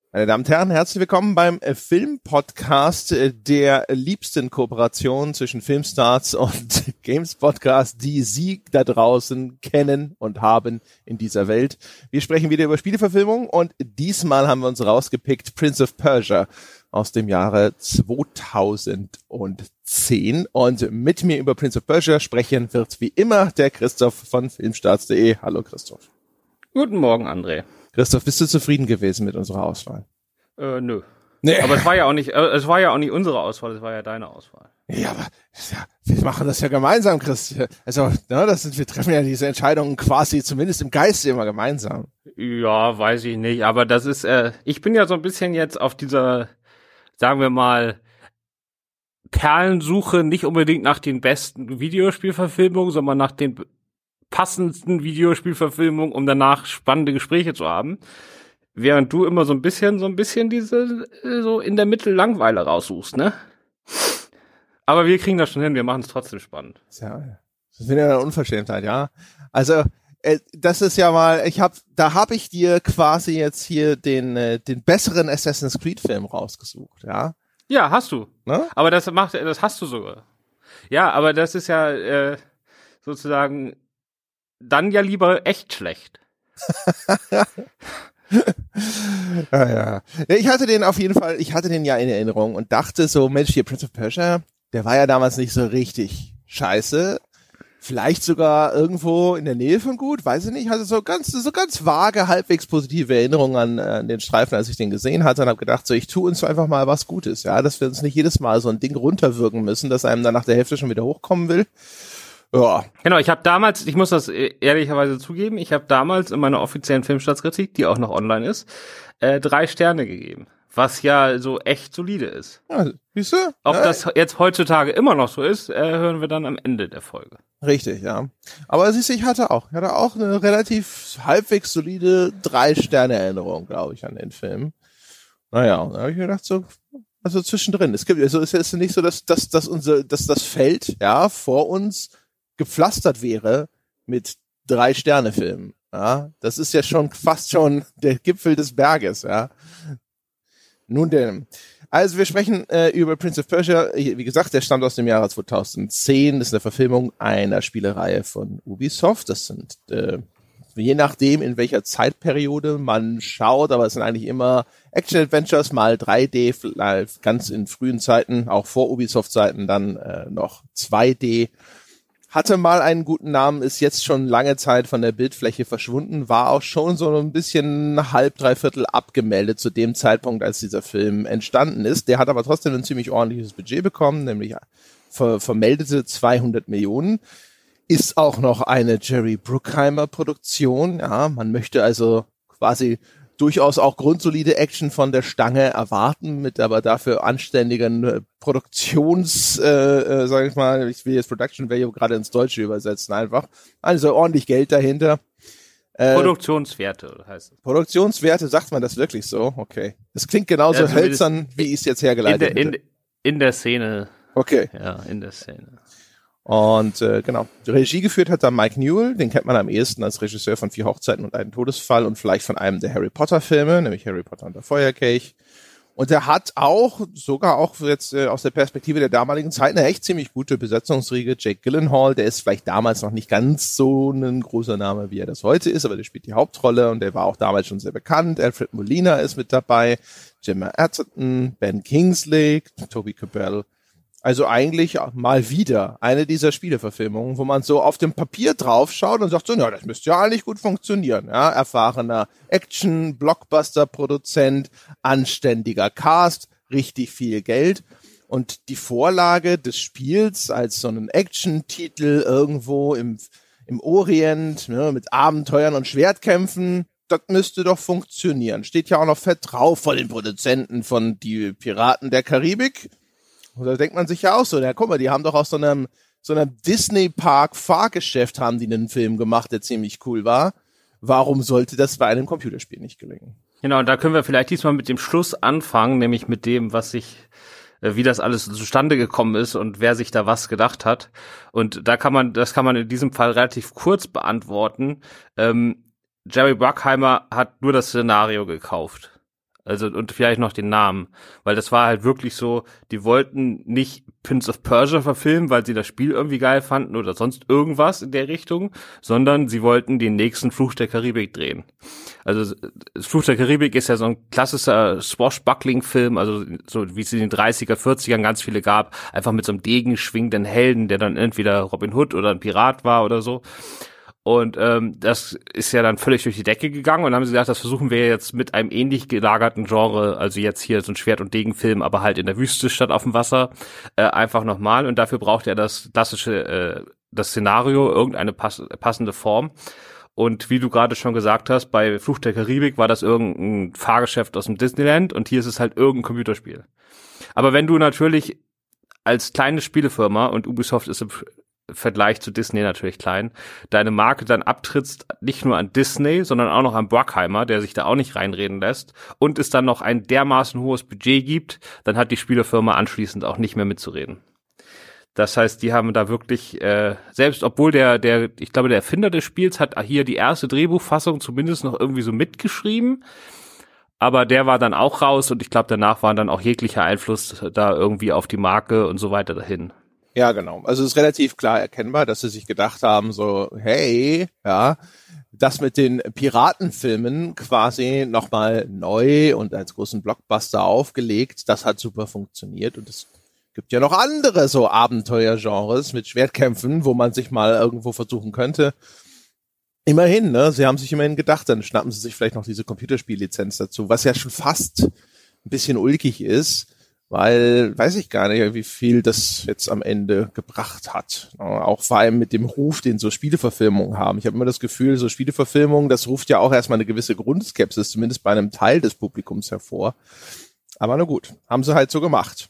Meine Damen und Herren, herzlich willkommen beim Film-Podcast der liebsten Kooperation zwischen Filmstarts und Games-Podcast, die Sie da draußen kennen und haben in dieser Welt. Wir sprechen wieder über Spieleverfilmung und diesmal haben wir uns rausgepickt Prince of Persia aus dem Jahre 2010. Und mit mir über Prince of Persia sprechen wird wie immer der Christoph von Filmstarts.de. Hallo Christoph. Guten Morgen, André. Christoph, bist du zufrieden gewesen mit unserer Auswahl? Nö. Nee. Aber es war ja auch nicht unsere Auswahl, es war ja deine Auswahl. Ja, aber wir machen das ja gemeinsam, Christian. Also, wir treffen ja diese Entscheidungen quasi zumindest im Geiste immer gemeinsam. Ja, weiß ich nicht, aber das ist, ich bin ja so ein bisschen jetzt auf dieser, sagen wir mal, Perlensuche, nicht unbedingt nach den besten Videospielverfilmungen, sondern nach den passendsten Videospielverfilmungen, um danach spannende Gespräche zu haben. Während du immer so ein bisschen diese so in der Mitte Langweile raussuchst, ne? Aber wir kriegen das schon hin, wir machen es trotzdem spannend. Ja, das ist wieder eine Unverschämtheit, ja. Also, das ist ja mal, da habe ich dir quasi jetzt hier den besseren Assassin's Creed Film rausgesucht, ja? Ja, hast du. Ne? Aber das hast du sogar. Ja, aber das ist ja sozusagen dann ja lieber echt schlecht. Ja. Ich hatte den ja in Erinnerung und dachte so, Mensch, hier Prince of Persia, der war ja damals nicht so richtig scheiße. Vielleicht sogar irgendwo in der Nähe von gut, weiß ich nicht. Hatte so ganz vage, halbwegs positive Erinnerungen an den Streifen, als ich den gesehen hatte und habe gedacht, so, ich tue uns einfach mal was Gutes, ja, dass wir uns nicht jedes Mal so ein Ding runterwirken müssen, dass einem dann nach der Hälfte schon wieder hochkommen will. Ja. Genau, ich habe damals, ich muss das ehrlicherweise zugeben, ich habe damals in meiner offiziellen Filmstartskritik, die auch noch online ist, 3 Sterne gegeben. Was ja so echt solide ist. Ja, siehst du? Ob das jetzt heutzutage immer noch so ist, hören wir dann am Ende der Folge. Richtig, ja. Aber siehst du, ich hatte auch eine relativ halbwegs solide 3 Sterne Erinnerung, glaube ich, an den Film. Naja, und da habe ich mir gedacht, so, also zwischendrin. Es ist nicht so, dass das Feld, ja, vor uns gepflastert wäre mit 3 Sterne Filmen. Ja, das ist ja schon fast schon der Gipfel des Berges, ja. Nun denn. Also wir sprechen über Prince of Persia. Wie gesagt, der stammt aus dem Jahre 2010. Das ist eine Verfilmung einer Spielereihe von Ubisoft. Das sind, je nachdem, in welcher Zeitperiode man schaut, aber es sind eigentlich immer Action-Adventures, mal 3D, vielleicht ganz in frühen Zeiten, auch vor Ubisoft-Zeiten, dann noch 2D. Hatte mal einen guten Namen, ist jetzt schon lange Zeit von der Bildfläche verschwunden, war auch schon so ein bisschen halb, dreiviertel abgemeldet zu dem Zeitpunkt, als dieser Film entstanden ist. Der hat aber trotzdem ein ziemlich ordentliches Budget bekommen, nämlich vermeldete 200 Millionen. Ist auch noch eine Jerry Bruckheimer Produktion. Ja, man möchte also quasi durchaus auch grundsolide Action von der Stange erwarten, mit aber dafür anständigen sag ich mal, ich will jetzt Production Value gerade ins Deutsche übersetzen einfach. Also ordentlich Geld dahinter. Produktionswerte heißt es. Produktionswerte, sagt man das wirklich so? Okay. Das klingt genauso hölzern, wie ich es jetzt hergeleitet hätte. In der Szene. Okay. Ja, in der Szene. Und genau, Regie geführt hat da Mike Newell, den kennt man am ehesten als Regisseur von 4 Hochzeiten und einen Todesfall und vielleicht von einem der Harry Potter Filme, nämlich Harry Potter und der Feuerkelch. Und er hat sogar auch jetzt aus der Perspektive der damaligen Zeit eine echt ziemlich gute Besetzungsriege. Jake Gyllenhaal, der ist vielleicht damals noch nicht ganz so ein großer Name, wie er das heute ist, aber der spielt die Hauptrolle und der war auch damals schon sehr bekannt. Alfred Molina ist mit dabei, Gemma Arterton, Ben Kingsley, Toby Kebbell. Also eigentlich mal wieder eine dieser Spieleverfilmungen, wo man so auf dem Papier drauf schaut und sagt so, na, das müsste ja eigentlich gut funktionieren. Ja, erfahrener Action-Blockbuster-Produzent, anständiger Cast, richtig viel Geld. Und die Vorlage des Spiels als so einen Action-Titel irgendwo im Orient, ne, mit Abenteuern und Schwertkämpfen, das müsste doch funktionieren. Steht ja auch noch fett drauf von den Produzenten von die Piraten der Karibik. Und da denkt man sich ja auch so, ja, guck mal, die haben doch aus so einem Disney-Park-Fahrgeschäft haben die einen Film gemacht, der ziemlich cool war. Warum sollte das bei einem Computerspiel nicht gelingen? Genau, da können wir vielleicht diesmal mit dem Schluss anfangen, nämlich mit dem, wie das alles zustande gekommen ist und wer sich da was gedacht hat. Und das kann man in diesem Fall relativ kurz beantworten. Jerry Bruckheimer hat nur das Szenario gekauft. Also, und vielleicht noch den Namen. Weil das war halt wirklich so, die wollten nicht Prince of Persia verfilmen, weil sie das Spiel irgendwie geil fanden oder sonst irgendwas in der Richtung, sondern sie wollten den nächsten Fluch der Karibik drehen. Also, Fluch der Karibik ist ja so ein klassischer Swashbuckling-Film, also so wie es in den 30er, 40ern ganz viele gab, einfach mit so einem Degen schwingenden Helden, der dann entweder Robin Hood oder ein Pirat war oder so. Und das ist ja dann völlig durch die Decke gegangen und dann haben sie gesagt, das versuchen wir jetzt mit einem ähnlich gelagerten Genre, also jetzt hier so ein Schwert- und Degenfilm, aber halt in der Wüste statt auf dem Wasser, einfach nochmal. Und dafür braucht er das klassische, das Szenario, irgendeine passende Form. Und wie du gerade schon gesagt hast, bei Fluch der Karibik war das irgendein Fahrgeschäft aus dem Disneyland und hier ist es halt irgendein Computerspiel. Aber wenn du natürlich als kleine Spielefirma, und Ubisoft ist im Vergleich zu Disney natürlich klein, deine Marke dann abtrittst, nicht nur an Disney, sondern auch noch an Bruckheimer, der sich da auch nicht reinreden lässt, und es dann noch ein dermaßen hohes Budget gibt, dann hat die Spielefirma anschließend auch nicht mehr mitzureden. Das heißt, die haben da wirklich, selbst obwohl ich glaube, der Erfinder des Spiels hat hier die erste Drehbuchfassung zumindest noch irgendwie so mitgeschrieben, aber der war dann auch raus und ich glaube, danach war dann auch jeglicher Einfluss da irgendwie auf die Marke und so weiter dahin. Ja, genau. Also es ist relativ klar erkennbar, dass sie sich gedacht haben, so, hey, ja, das mit den Piratenfilmen quasi nochmal neu und als großen Blockbuster aufgelegt, das hat super funktioniert und es gibt ja noch andere so Abenteuergenres mit Schwertkämpfen, wo man sich mal irgendwo versuchen könnte. Immerhin, ne, sie haben sich immerhin gedacht, dann schnappen sie sich vielleicht noch diese Computerspiellizenz dazu, was ja schon fast ein bisschen ulkig ist. Weil, weiß ich gar nicht, wie viel das jetzt am Ende gebracht hat. Auch vor allem mit dem Ruf, den so Spieleverfilmungen haben. Ich habe immer das Gefühl, so Spieleverfilmungen, das ruft ja auch erstmal eine gewisse Grundskepsis, zumindest bei einem Teil des Publikums hervor. Aber na gut, haben sie halt so gemacht.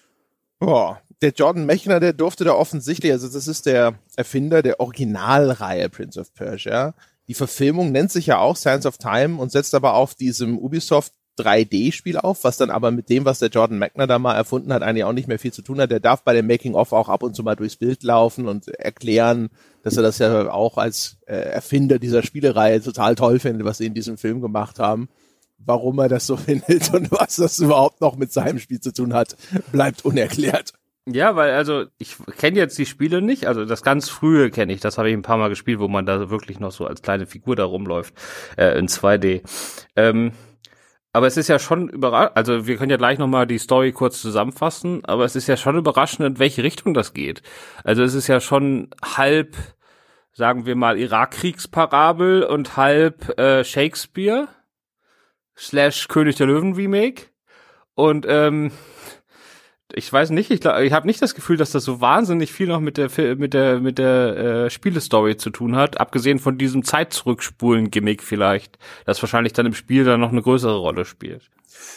Boah, der Jordan Mechner, der durfte da offensichtlich, also das ist der Erfinder der Originalreihe Prince of Persia. Die Verfilmung nennt sich ja auch Sands of Time und setzt aber auf diesem Ubisoft 3D-Spiel auf, was dann aber mit dem, was der Jordan Mechner da mal erfunden hat, eigentlich auch nicht mehr viel zu tun hat. Der darf bei dem Making-of auch ab und zu mal durchs Bild laufen und erklären, dass er das ja auch als Erfinder dieser Spielereihe total toll findet, was sie in diesem Film gemacht haben. Warum er das so findet und was das überhaupt noch mit seinem Spiel zu tun hat, bleibt unerklärt. Ja, weil also ich kenne jetzt die Spiele nicht, also das ganz frühe kenne ich, das habe ich ein paar Mal gespielt, wo man da wirklich noch so als kleine Figur da rumläuft in 2D. Aber es ist ja schon überraschend, also wir können ja gleich nochmal die Story kurz zusammenfassen, aber es ist ja schon überraschend, in welche Richtung das geht. Also es ist ja schon halb, sagen wir mal, Irakkriegsparabel und halb Shakespeare / König der Löwen Remake. Und ich weiß nicht, ich habe nicht das Gefühl, dass das so wahnsinnig viel noch mit der Spielestory zu tun hat, abgesehen von diesem Zeit-Zurückspulen-Gimmick vielleicht, das wahrscheinlich dann im Spiel dann noch eine größere Rolle spielt.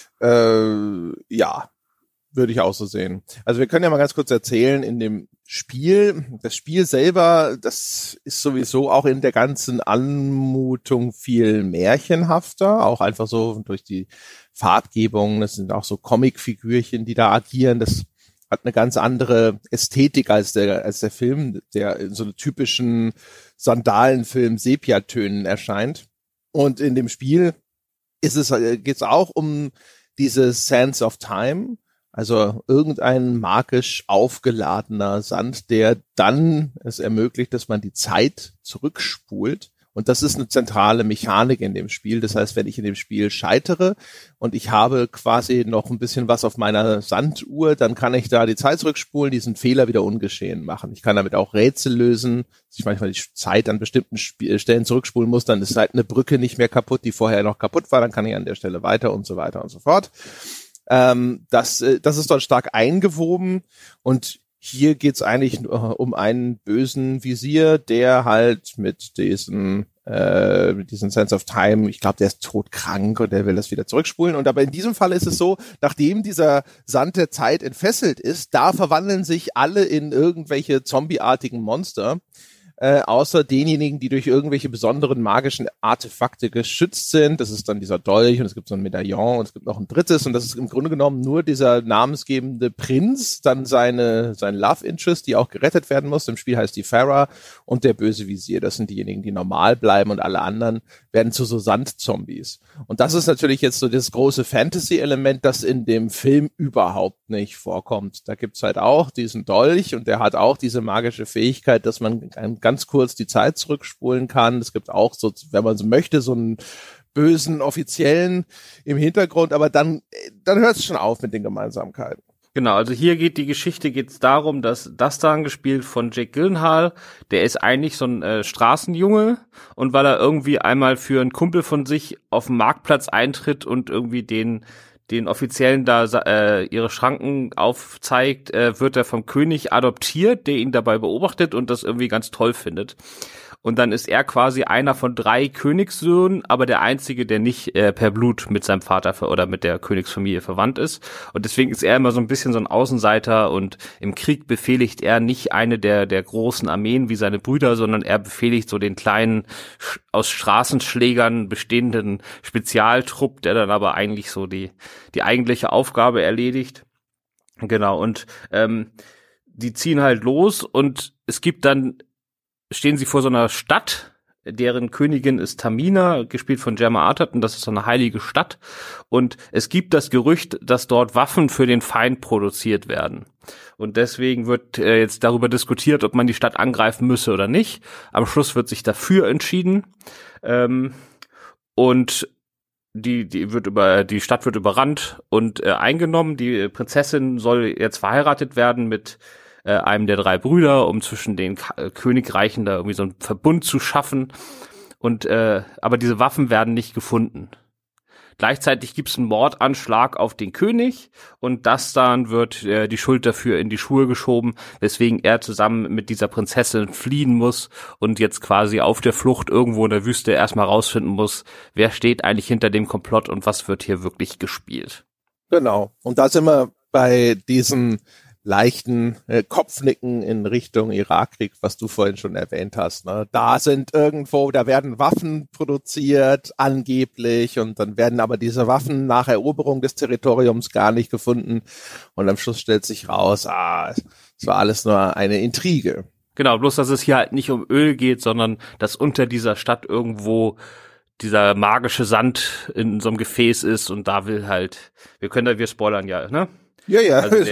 Ja, würde ich auch so sehen. Also wir können ja mal ganz kurz erzählen, in dem Spiel, das Spiel selber, das ist sowieso auch in der ganzen Anmutung viel märchenhafter, auch einfach so durch die Farbgebung, das sind auch so Comicfigürchen, die da agieren, das hat eine ganz andere Ästhetik als der Film, der in so einem typischen Sandalenfilm Sepiatönen erscheint. Und in dem Spiel geht's auch um diese Sands of Time, also irgendein magisch aufgeladener Sand, der dann es ermöglicht, dass man die Zeit zurückspult. Und das ist eine zentrale Mechanik in dem Spiel. Das heißt, wenn ich in dem Spiel scheitere und ich habe quasi noch ein bisschen was auf meiner Sanduhr, dann kann ich da die Zeit zurückspulen, diesen Fehler wieder ungeschehen machen. Ich kann damit auch Rätsel lösen, dass ich manchmal die Zeit an bestimmten Stellen zurückspulen muss, dann ist halt eine Brücke nicht mehr kaputt, die vorher noch kaputt war, dann kann ich an der Stelle weiter und so weiter und so fort. Das ist dort stark eingewoben und hier geht's eigentlich um einen bösen Visier, der halt mit diesem Sense of Time, ich glaube, der ist todkrank und der will das wieder zurückspulen. Und aber in diesem Fall ist es so, nachdem dieser Sand der Zeit entfesselt ist, da verwandeln sich alle in irgendwelche zombieartigen Monster. außer denjenigen, die durch irgendwelche besonderen magischen Artefakte geschützt sind. Das ist dann dieser Dolch und es gibt so ein Medaillon und es gibt noch ein drittes und das ist im Grunde genommen nur dieser namensgebende Prinz, dann sein Love Interest, die auch gerettet werden muss. Im Spiel heißt die Farah und der böse Visier. Das sind diejenigen, die normal bleiben und alle anderen werden zu so Sandzombies. Und das ist natürlich jetzt so das große Fantasy-Element, das in dem Film überhaupt nicht vorkommt. Da gibt's halt auch diesen Dolch und der hat auch diese magische Fähigkeit, dass man ganz kurz die Zeit zurückspulen kann. Es gibt auch so, wenn man so möchte, so einen bösen Offiziellen im Hintergrund, aber dann hört es schon auf mit den Gemeinsamkeiten. Genau, also hier geht es darum, dass Dastan, gespielt von Jake Gyllenhaal, der ist eigentlich so ein Straßenjunge und weil er irgendwie einmal für einen Kumpel von sich auf den Marktplatz eintritt und irgendwie den Offiziellen da ihre Schranken aufzeigt, wird er vom König adoptiert, der ihn dabei beobachtet und das irgendwie ganz toll findet. Und dann ist er quasi einer von 3 Königssöhnen, aber der einzige, der nicht per Blut mit seinem Vater oder mit der Königsfamilie verwandt ist. Und deswegen ist er immer so ein bisschen so ein Außenseiter und im Krieg befehligt er nicht eine der großen Armeen wie seine Brüder, sondern er befehligt so den kleinen, aus Straßenschlägern bestehenden Spezialtrupp, der dann aber eigentlich so die eigentliche Aufgabe erledigt. Genau, und die ziehen halt los und es gibt dann stehen sie vor so einer Stadt, deren Königin ist Tamina, gespielt von Gemma Arterton, das ist so eine heilige Stadt. Und es gibt das Gerücht, dass dort Waffen für den Feind produziert werden. Und deswegen wird jetzt darüber diskutiert, ob man die Stadt angreifen müsse oder nicht. Am Schluss wird sich dafür entschieden. Und die Stadt wird überrannt und eingenommen. Die Prinzessin soll jetzt verheiratet werden mit einem der 3 Brüder, um zwischen den Königreichen da irgendwie so einen Verbund zu schaffen. Und aber diese Waffen werden nicht gefunden. Gleichzeitig gibt es einen Mordanschlag auf den König und Dastan wird die Schuld dafür in die Schuhe geschoben, weswegen er zusammen mit dieser Prinzessin fliehen muss und jetzt quasi auf der Flucht irgendwo in der Wüste erstmal rausfinden muss, wer steht eigentlich hinter dem Komplott und was wird hier wirklich gespielt. Genau. Und da sind wir bei diesen leichten Kopfnicken in Richtung Irakkrieg, was du vorhin schon erwähnt hast. Ne? Da werden Waffen produziert, angeblich, und dann werden aber diese Waffen nach Eroberung des Territoriums gar nicht gefunden. Und am Schluss stellt sich raus, es war alles nur eine Intrige. Genau, bloß dass es hier halt nicht um Öl geht, sondern dass unter dieser Stadt irgendwo dieser magische Sand in so einem Gefäß ist und da will halt, wir spoilern ja, ne? Ja. Also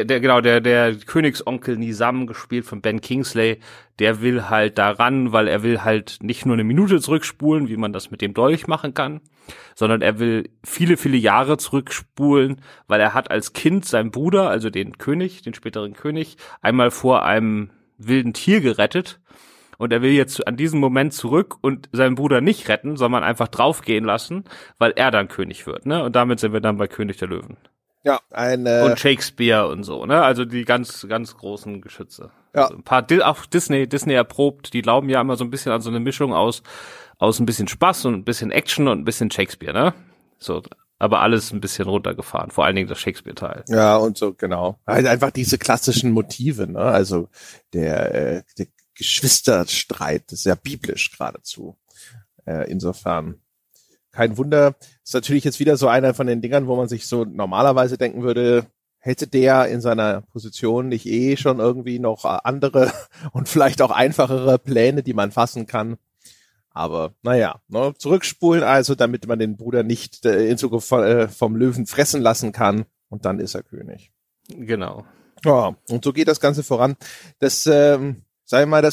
der Königsonkel Nizam, gespielt von Ben Kingsley, der will halt daran, weil er will halt nicht nur eine Minute zurückspulen, wie man das mit dem Dolch machen kann, sondern er will viele, viele Jahre zurückspulen, weil er hat als Kind seinen Bruder, also den späteren König, einmal vor einem wilden Tier gerettet. Und er will jetzt an diesen Moment zurück und seinen Bruder nicht retten, sondern einfach draufgehen lassen, weil er dann König wird, ne? Und damit sind wir dann bei König der Löwen. Ja, und Shakespeare und so, ne? Also die ganz, ganz großen Geschütze. Ja. Also ein paar auch Disney erprobt, die glauben ja immer so ein bisschen an so eine Mischung aus ein bisschen Spaß und ein bisschen Action und ein bisschen Shakespeare, ne? So, aber alles ein bisschen runtergefahren, vor allen Dingen das Shakespeare-Teil. Ja, und so, genau. Halt einfach diese klassischen Motive, ne? Also der Geschwisterstreit, das ist ja biblisch geradezu. Insofern kein Wunder. Ist natürlich jetzt wieder so einer von den Dingern, wo man sich so normalerweise denken würde, hätte der in seiner Position nicht schon irgendwie noch andere und vielleicht auch einfachere Pläne, die man fassen kann. Aber naja, ne, zurückspulen also, damit man den Bruder nicht in Zukunft vom Löwen fressen lassen kann und dann ist er König. Genau. Ja, und so geht das Ganze voran. Das, sagen wir mal,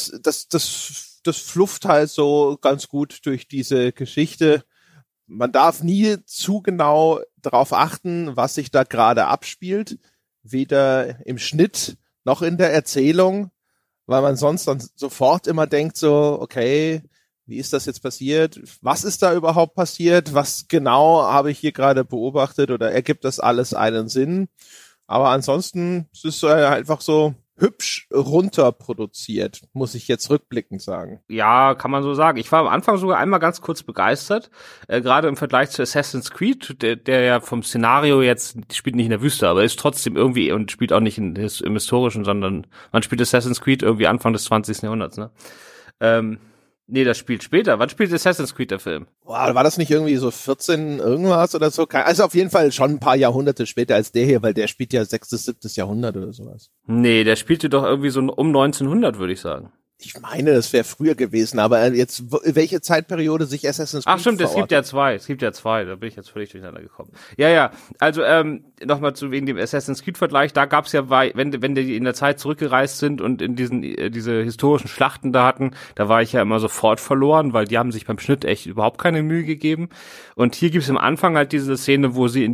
das flufft halt so ganz gut durch diese Geschichte. Man darf nie zu genau darauf achten, was sich da gerade abspielt, weder im Schnitt noch in der Erzählung, weil man sonst dann sofort immer denkt so, okay, wie ist das jetzt passiert? Was ist da überhaupt passiert? Was genau habe ich hier gerade beobachtet oder ergibt das alles einen Sinn? Aber ansonsten ist es einfach so hübsch runterproduziert, muss ich jetzt rückblickend sagen. Ja, kann man so sagen. Ich war am Anfang sogar einmal ganz kurz begeistert, gerade im Vergleich zu Assassin's Creed, der ja vom Szenario jetzt spielt nicht in der Wüste, aber ist trotzdem irgendwie und spielt auch nicht im Historischen, sondern man spielt Assassin's Creed irgendwie Anfang des 20. Jahrhunderts, ne? Nee, das spielt später. Wann spielt Assassin's Creed der Film? Boah, war das nicht irgendwie so 14 irgendwas oder so? Also auf jeden Fall schon ein paar Jahrhunderte später als der hier, weil der spielt ja 6., 7. Jahrhundert oder sowas. Nee, der spielte doch irgendwie so um 1900, würde ich sagen. Ich meine, das wäre früher gewesen, aber jetzt, welche Zeitperiode sich Assassin's Creed Ach stimmt, es gibt ja zwei, da bin ich jetzt völlig durcheinander gekommen. Ja, also nochmal wegen dem Assassin's Creed-Vergleich, da gab's ja, wenn die in der Zeit zurückgereist sind und in diese historischen Schlachten da hatten, da war ich ja immer sofort verloren, weil die haben sich beim Schnitt echt überhaupt keine Mühe gegeben. Und hier gibt's am Anfang halt diese Szene, wo sie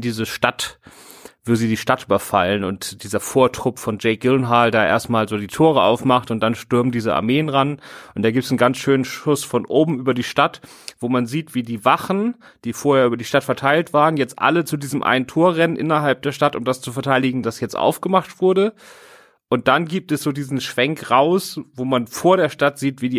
die Stadt überfallen und dieser Vortrupp von Jake Gyllenhaal da erstmal so die Tore aufmacht und dann stürmen diese Armeen ran und da gibt's einen ganz schönen Schuss von oben über die Stadt, wo man sieht, wie die Wachen, die vorher über die Stadt verteilt waren, jetzt alle zu diesem einen Tor rennen innerhalb der Stadt, um das zu verteidigen, das jetzt aufgemacht wurde. Und dann gibt es so diesen Schwenk raus, wo man vor der Stadt sieht, wie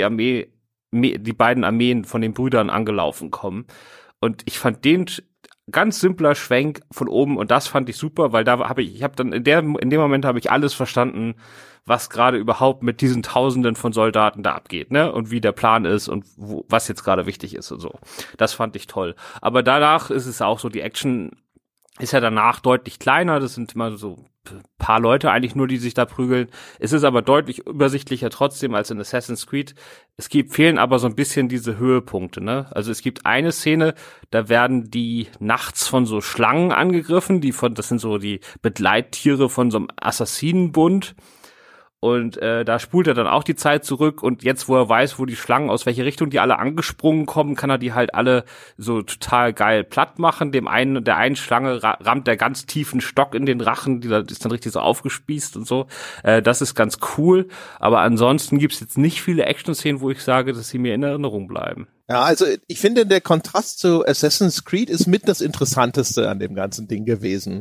die beiden Armeen von den Brüdern angelaufen kommen. Und ich fand den ganz simpler Schwenk von oben und das fand ich super, weil in dem Moment habe ich alles verstanden, was gerade überhaupt mit diesen Tausenden von Soldaten da abgeht, ne? Und wie der Plan ist und was jetzt gerade wichtig ist und so. Das fand ich toll. Aber danach ist es auch so, die Action ist ja danach deutlich kleiner, das sind immer so paar Leute eigentlich nur, die sich da prügeln. Es ist aber deutlich übersichtlicher trotzdem als in Assassin's Creed. Fehlen aber so ein bisschen diese Höhepunkte, ne? Also es gibt eine Szene, da werden die nachts von so Schlangen angegriffen, das sind so die Begleittiere von so einem Assassinenbund. Und da spult er dann auch die Zeit zurück und jetzt, wo er weiß, wo die Schlangen, aus welche Richtung die alle angesprungen kommen, kann er die halt alle so total geil platt machen. Der einen Schlange rammt der ganz tiefen Stock in den Rachen, die ist dann richtig so aufgespießt und so. Das ist ganz cool, aber ansonsten gibt's jetzt nicht viele Action-Szenen, wo ich sage, dass sie mir in Erinnerung bleiben. Ja, also ich finde, der Kontrast zu Assassin's Creed ist mit das Interessanteste an dem ganzen Ding gewesen.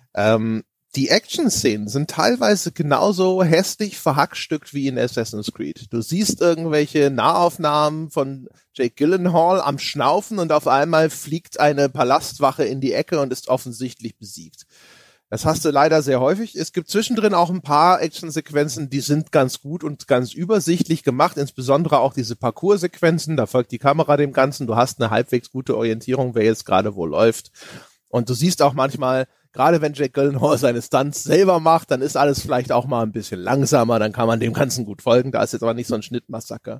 Die Action-Szenen sind teilweise genauso hässlich verhackstückt wie in Assassin's Creed. Du siehst irgendwelche Nahaufnahmen von Jake Gyllenhaal am Schnaufen und auf einmal fliegt eine Palastwache in die Ecke und ist offensichtlich besiegt. Das hast du leider sehr häufig. Es gibt zwischendrin auch ein paar Actionsequenzen, die sind ganz gut und ganz übersichtlich gemacht, insbesondere auch diese Parcours-Sequenzen. Da folgt die Kamera dem Ganzen. Du hast eine halbwegs gute Orientierung, wer jetzt gerade wo läuft. Und du siehst auch manchmal, gerade wenn Jake Gyllenhaal seine Stunts selber macht, dann ist alles vielleicht auch mal ein bisschen langsamer, dann kann man dem Ganzen gut folgen. Da ist jetzt aber nicht so ein Schnittmassaker.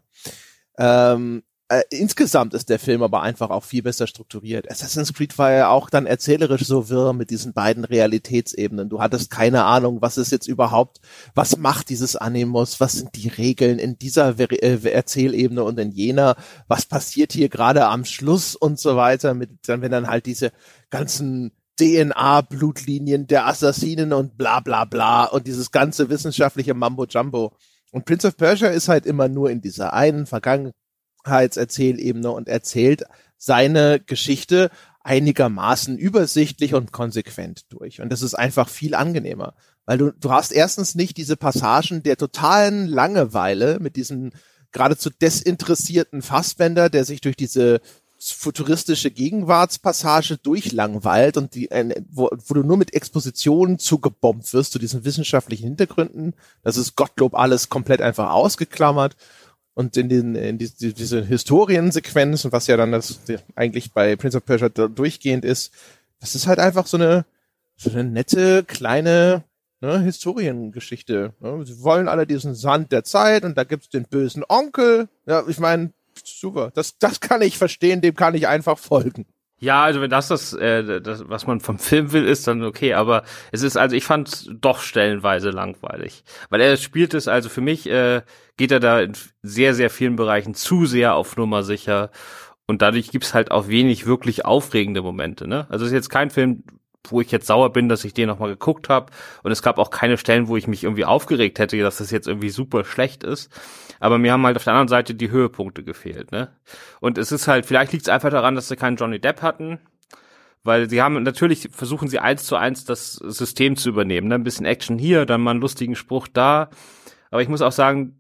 Insgesamt ist der Film aber einfach auch viel besser strukturiert. Assassin's Creed war ja auch dann erzählerisch so wirr mit diesen beiden Realitätsebenen. Du hattest keine Ahnung, was ist jetzt überhaupt, was macht dieses Animus, was sind die Regeln in dieser Erzählebene und in jener, was passiert hier gerade am Schluss und so weiter, wenn dann halt diese ganzen DNA-Blutlinien der Assassinen und bla bla bla und dieses ganze wissenschaftliche Mambo-Jumbo. Und Prince of Persia ist halt immer nur in dieser einen Vergangenheitserzählebene und erzählt seine Geschichte einigermaßen übersichtlich und konsequent durch. Und das ist einfach viel angenehmer, weil du hast erstens nicht diese Passagen der totalen Langeweile mit diesem geradezu desinteressierten Fassbender, der sich durch diese futuristische Gegenwartspassage durchlangweilt und wo du nur mit Expositionen zugebombt wirst zu diesen wissenschaftlichen Hintergründen. Das ist Gottlob alles komplett einfach ausgeklammert. Und in diese Historiensequenzen, was ja dann eigentlich bei Prince of Persia durchgehend ist, das ist halt einfach so eine nette, kleine Historiengeschichte. Ne? Sie wollen alle diesen Sand der Zeit und da gibt's den bösen Onkel. Ja, ich meine, super, das kann ich verstehen, dem kann ich einfach folgen. Ja, also wenn das was man vom Film will, ist dann okay, aber ich fand es doch stellenweise langweilig. Weil er spielt es, also für mich geht er da in sehr, sehr vielen Bereichen zu sehr auf Nummer sicher und dadurch gibt's halt auch wenig wirklich aufregende Momente, ne? Also es ist jetzt kein Film, wo ich jetzt sauer bin, dass ich den nochmal geguckt habe und es gab auch keine Stellen, wo ich mich irgendwie aufgeregt hätte, dass das jetzt irgendwie super schlecht ist. Aber mir haben halt auf der anderen Seite die Höhepunkte gefehlt, ne? Und es ist halt, vielleicht liegt es einfach daran, dass sie keinen Johnny Depp hatten, weil natürlich versuchen sie 1:1 das System zu übernehmen, ne? Ein bisschen Action hier, dann mal einen lustigen Spruch da. Aber ich muss auch sagen,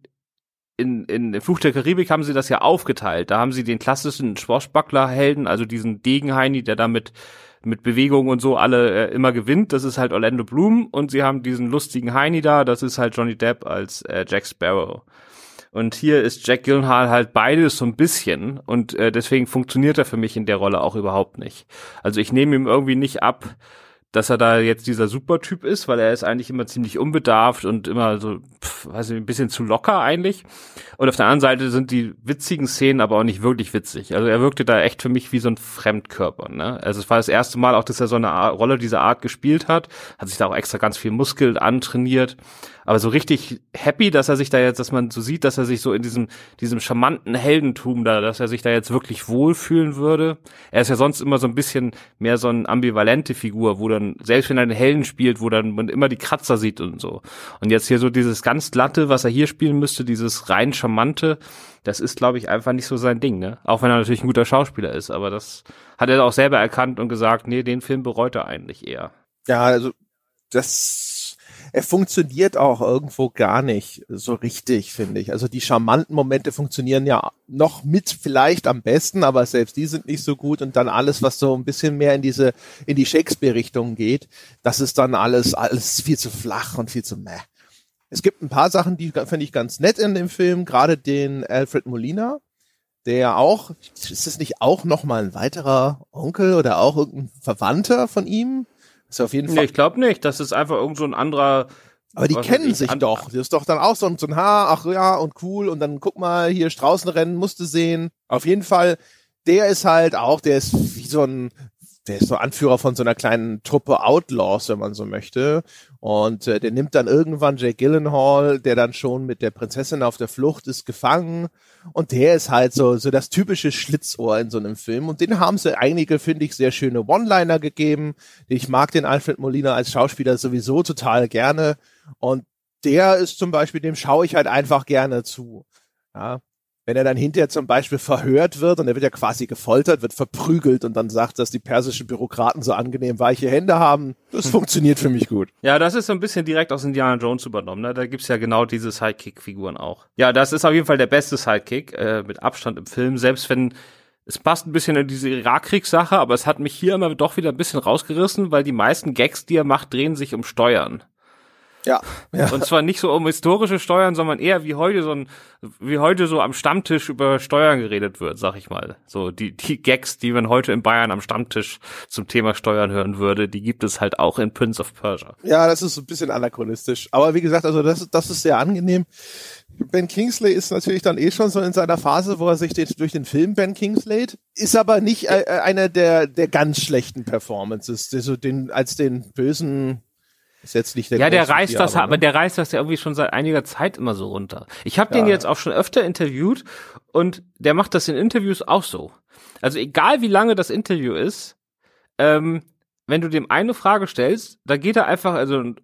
in Fluch der Karibik haben sie das ja aufgeteilt. Da haben sie den klassischen Swashbuckler-Helden, also diesen Degenheini, der damit mit Bewegungen und so alle immer gewinnt, das ist halt Orlando Bloom und sie haben diesen lustigen Heini da, das ist halt Johnny Depp als Jack Sparrow. Und hier ist Jack Gyllenhaal halt beides so ein bisschen und deswegen funktioniert er für mich in der Rolle auch überhaupt nicht. Also ich nehme ihm irgendwie nicht ab, dass er da jetzt dieser Supertyp ist, weil er ist eigentlich immer ziemlich unbedarft und immer so, weiß ich, ein bisschen zu locker eigentlich. Und auf der anderen Seite sind die witzigen Szenen aber auch nicht wirklich witzig. Also er wirkte da echt für mich wie so ein Fremdkörper, ne? Also es war das erste Mal auch, dass er so eine Rolle dieser Art gespielt hat sich da auch extra ganz viel Muskel antrainiert. Aber so richtig happy, dass er sich da jetzt, dass man so sieht, dass er sich so in diesem charmanten Heldentum da, dass er sich da jetzt wirklich wohlfühlen würde. Er ist ja sonst immer so ein bisschen mehr so eine ambivalente Figur, wo dann, selbst wenn er einen Helden spielt, wo dann man immer die Kratzer sieht und so. Und jetzt hier so dieses ganz glatte, was er hier spielen müsste, dieses rein charmante, das ist, glaube ich, einfach nicht so sein Ding, ne? Auch wenn er natürlich ein guter Schauspieler ist, aber das hat er auch selber erkannt und gesagt, nee, den Film bereut er eigentlich eher. Ja, also er funktioniert auch irgendwo gar nicht so richtig, finde ich. Also die charmanten Momente funktionieren ja noch mit vielleicht am besten, aber selbst die sind nicht so gut und dann alles, was so ein bisschen mehr in die Shakespeare-Richtung geht, das ist dann alles viel zu flach und viel zu meh. Es gibt ein paar Sachen, die finde ich ganz nett in dem Film, gerade den Alfred Molina, der auch, ist es nicht auch nochmal ein weiterer Onkel oder auch irgendein Verwandter von ihm? Ist auf jeden Fall. Nee, ich glaube nicht. Das ist einfach irgend so ein anderer. Aber die kennen sich doch. Das ist doch dann auch so ein ach ja, und cool. Und dann guck mal, hier Straußenrennen musste sehen. Auf jeden Fall, der ist halt auch, der ist so Anführer von so einer kleinen Truppe Outlaws, wenn man so möchte. Und der nimmt dann irgendwann Jake Gyllenhaal, der dann schon mit der Prinzessin auf der Flucht ist, gefangen. Und der ist halt so das typische Schlitzohr in so einem Film. Und den haben sie einige, finde ich, sehr schöne One-Liner gegeben. Ich mag den Alfred Molina als Schauspieler sowieso total gerne. Und der ist zum Beispiel, dem schaue ich halt einfach gerne zu. Ja. Wenn er dann hinterher zum Beispiel verhört wird und er wird ja quasi gefoltert, wird verprügelt und dann sagt, dass die persischen Bürokraten so angenehm weiche Hände haben, das funktioniert für mich gut. Ja, das ist so ein bisschen direkt aus Indiana Jones übernommen, ne? Da gibt's ja genau diese Sidekick-Figuren auch. Ja, das ist auf jeden Fall der beste Sidekick, mit Abstand im Film, selbst wenn es passt ein bisschen in diese Irakkriegssache, aber es hat mich hier immer doch wieder ein bisschen rausgerissen, weil die meisten Gags, die er macht, drehen sich um Steuern. Ja. Und zwar nicht so um historische Steuern, sondern eher wie heute so am Stammtisch über Steuern geredet wird, sag ich mal. So die Gags, die man heute in Bayern am Stammtisch zum Thema Steuern hören würde, die gibt es halt auch in Prince of Persia. Ja, das ist ein bisschen anachronistisch. Aber wie gesagt, also das ist sehr angenehm. Ben Kingsley ist natürlich dann schon so in seiner Phase, wo er sich durch den Film Ben Kingsley ist aber nicht einer der ganz schlechten Performances, so als den bösen. Ist jetzt nicht der ja, der reißt das, aber ne? Der reißt das ja irgendwie schon seit einiger Zeit immer so runter. Ich habe den jetzt auch schon öfter interviewt und der macht das in Interviews auch so. Also egal wie lange das Interview ist, wenn du dem eine Frage stellst, da geht er einfach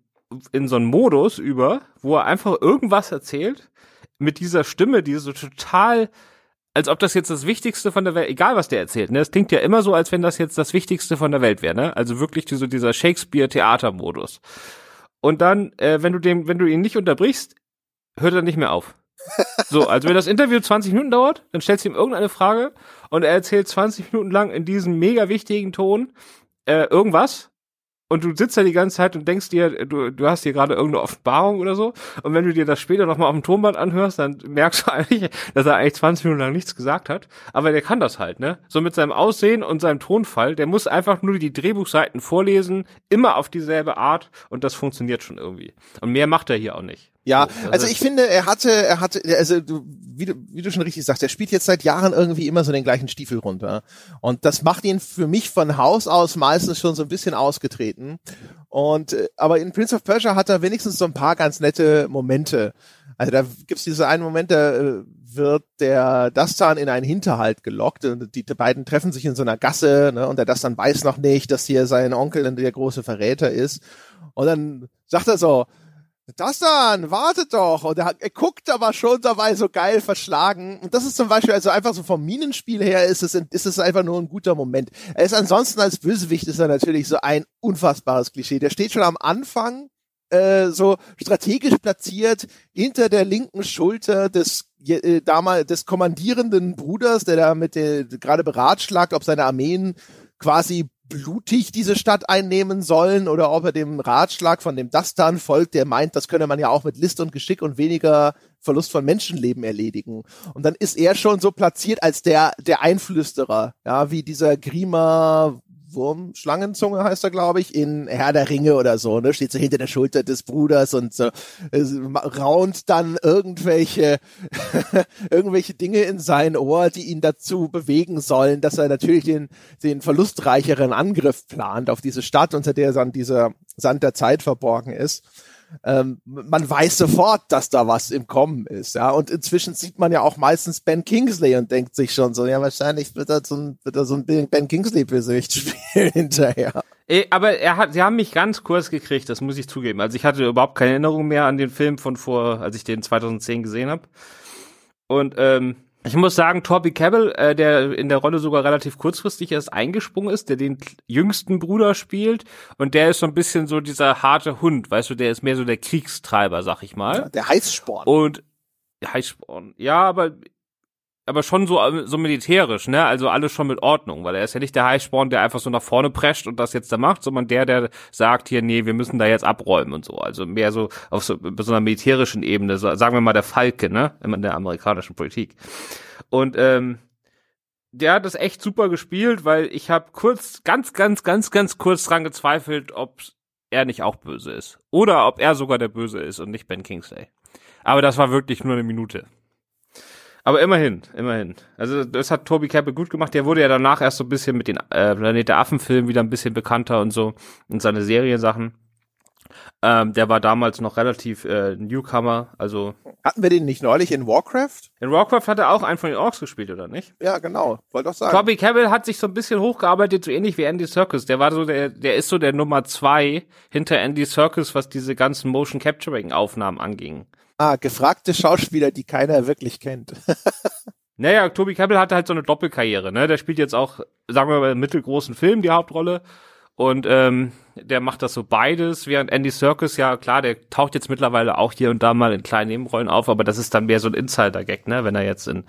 in so einen Modus über, wo er einfach irgendwas erzählt mit dieser Stimme, die so total, als ob das jetzt das Wichtigste von der Welt, egal was der erzählt, ne? Es klingt ja immer so, als wenn das jetzt das Wichtigste von der Welt wäre, ne? Also wirklich so dieser Shakespeare-Theater-Modus. Und dann, wenn du ihn nicht unterbrichst, hört er nicht mehr auf. So, also wenn das Interview 20 Minuten dauert, dann stellst du ihm irgendeine Frage und er erzählt 20 Minuten lang in diesem mega wichtigen Ton irgendwas. Und du sitzt da die ganze Zeit und denkst dir, du hast hier gerade irgendeine Offenbarung oder so. Und wenn du dir das später nochmal auf dem Tonband anhörst, dann merkst du eigentlich, dass er eigentlich 20 Minuten lang nichts gesagt hat. Aber der kann das halt, ne? So mit seinem Aussehen und seinem Tonfall. Der muss einfach nur die Drehbuchseiten vorlesen, immer auf dieselbe Art. Und das funktioniert schon irgendwie. Und mehr macht er hier auch nicht. Ja, also ich finde, er hatte, also wie du schon richtig sagst, er spielt jetzt seit Jahren irgendwie immer so den gleichen Stiefel runter. Und das macht ihn für mich von Haus aus meistens schon so ein bisschen ausgetreten. Und aber in Prince of Persia hat er wenigstens so ein paar ganz nette Momente. Also da gibt's diese einen Moment, da wird der Dastan in einen Hinterhalt gelockt und die beiden treffen sich in so einer Gasse, ne, und der Dastan weiß noch nicht, dass hier sein Onkel der große Verräter ist. Und dann sagt er so, Dastan, wartet doch. Und er guckt aber schon dabei so geil verschlagen. Und das ist zum Beispiel, also einfach so vom Minenspiel her ist es einfach nur ein guter Moment. Er ist ansonsten als Bösewicht ist er natürlich so ein unfassbares Klischee. Der steht schon am Anfang so strategisch platziert hinter der linken Schulter des kommandierenden Bruders, der da gerade beratschlagt, ob seine Armeen quasi blutig diese Stadt einnehmen sollen oder ob er dem Ratschlag von dem Dastan folgt, der meint, das könne man ja auch mit List und Geschick und weniger Verlust von Menschenleben erledigen. Und dann ist er schon so platziert als der Einflüsterer, ja, wie dieser Grima Schlangenzunge heißt er, glaube ich, in Herr der Ringe oder so, ne, steht so hinter der Schulter des Bruders und so, raunt dann irgendwelche Dinge in sein Ohr, die ihn dazu bewegen sollen, dass er natürlich den verlustreicheren Angriff plant auf diese Stadt, unter der dann dieser Sand der Zeit verborgen ist. Man weiß sofort, dass da was im Kommen ist, ja, und inzwischen sieht man ja auch meistens Ben Kingsley und denkt sich schon so, ja, wahrscheinlich wird er so ein Ben Kingsley-Bösewicht spielen hinterher. Aber sie haben mich ganz kurz gekriegt, das muss ich zugeben. Also ich hatte überhaupt keine Erinnerung mehr an den Film von als ich den 2010 gesehen habe. Und ich muss sagen, Toby Kebbell, der in der Rolle sogar relativ kurzfristig erst eingesprungen ist, der den jüngsten Bruder spielt, und der ist so ein bisschen so dieser harte Hund, weißt du, der ist mehr so der Kriegstreiber, sag ich mal. Ja, der Heißsporn. Und Heißsporn, ja, aber schon so militärisch, ne? Also alles schon mit Ordnung, weil er ist ja nicht der Heißsporn, der einfach so nach vorne prescht und das jetzt da macht, sondern der sagt hier, nee, wir müssen da jetzt abräumen und so. Also mehr so auf so einer militärischen Ebene, so, sagen wir mal der Falke, ne? In der amerikanischen Politik. Und der hat das echt super gespielt, weil ich habe ganz kurz dran gezweifelt, ob er nicht auch böse ist. Oder ob er sogar der Böse ist und nicht Ben Kingsley. Aber das war wirklich nur eine Minute. Aber immerhin. Also das hat Toby Kebbell gut gemacht. Der wurde ja danach erst so ein bisschen mit den Planet der Affen-Filmen wieder ein bisschen bekannter und so. Und seine Seriensachen. Der war damals noch relativ Newcomer. Also hatten wir den nicht neulich in Warcraft? In Warcraft hat er auch einen von den Orks gespielt, oder nicht? Ja, genau. Wollte doch sagen. Toby Kebbell hat sich so ein bisschen hochgearbeitet, so ähnlich wie Andy Serkis. Der war so der ist so der Nummer 2 hinter Andy Serkis, was diese ganzen Motion Capturing Aufnahmen anging. Gefragte Schauspieler, die keiner wirklich kennt. Naja, Toby Kebbell hatte halt so eine Doppelkarriere, ne? Der spielt jetzt auch, sagen wir mal, in mittelgroßen Filmen die Hauptrolle. Und der macht das so beides, während Andy Serkis, ja klar, der taucht jetzt mittlerweile auch hier und da mal in kleinen Nebenrollen auf, aber das ist dann mehr so ein Insider-Gag, ne? Wenn er jetzt im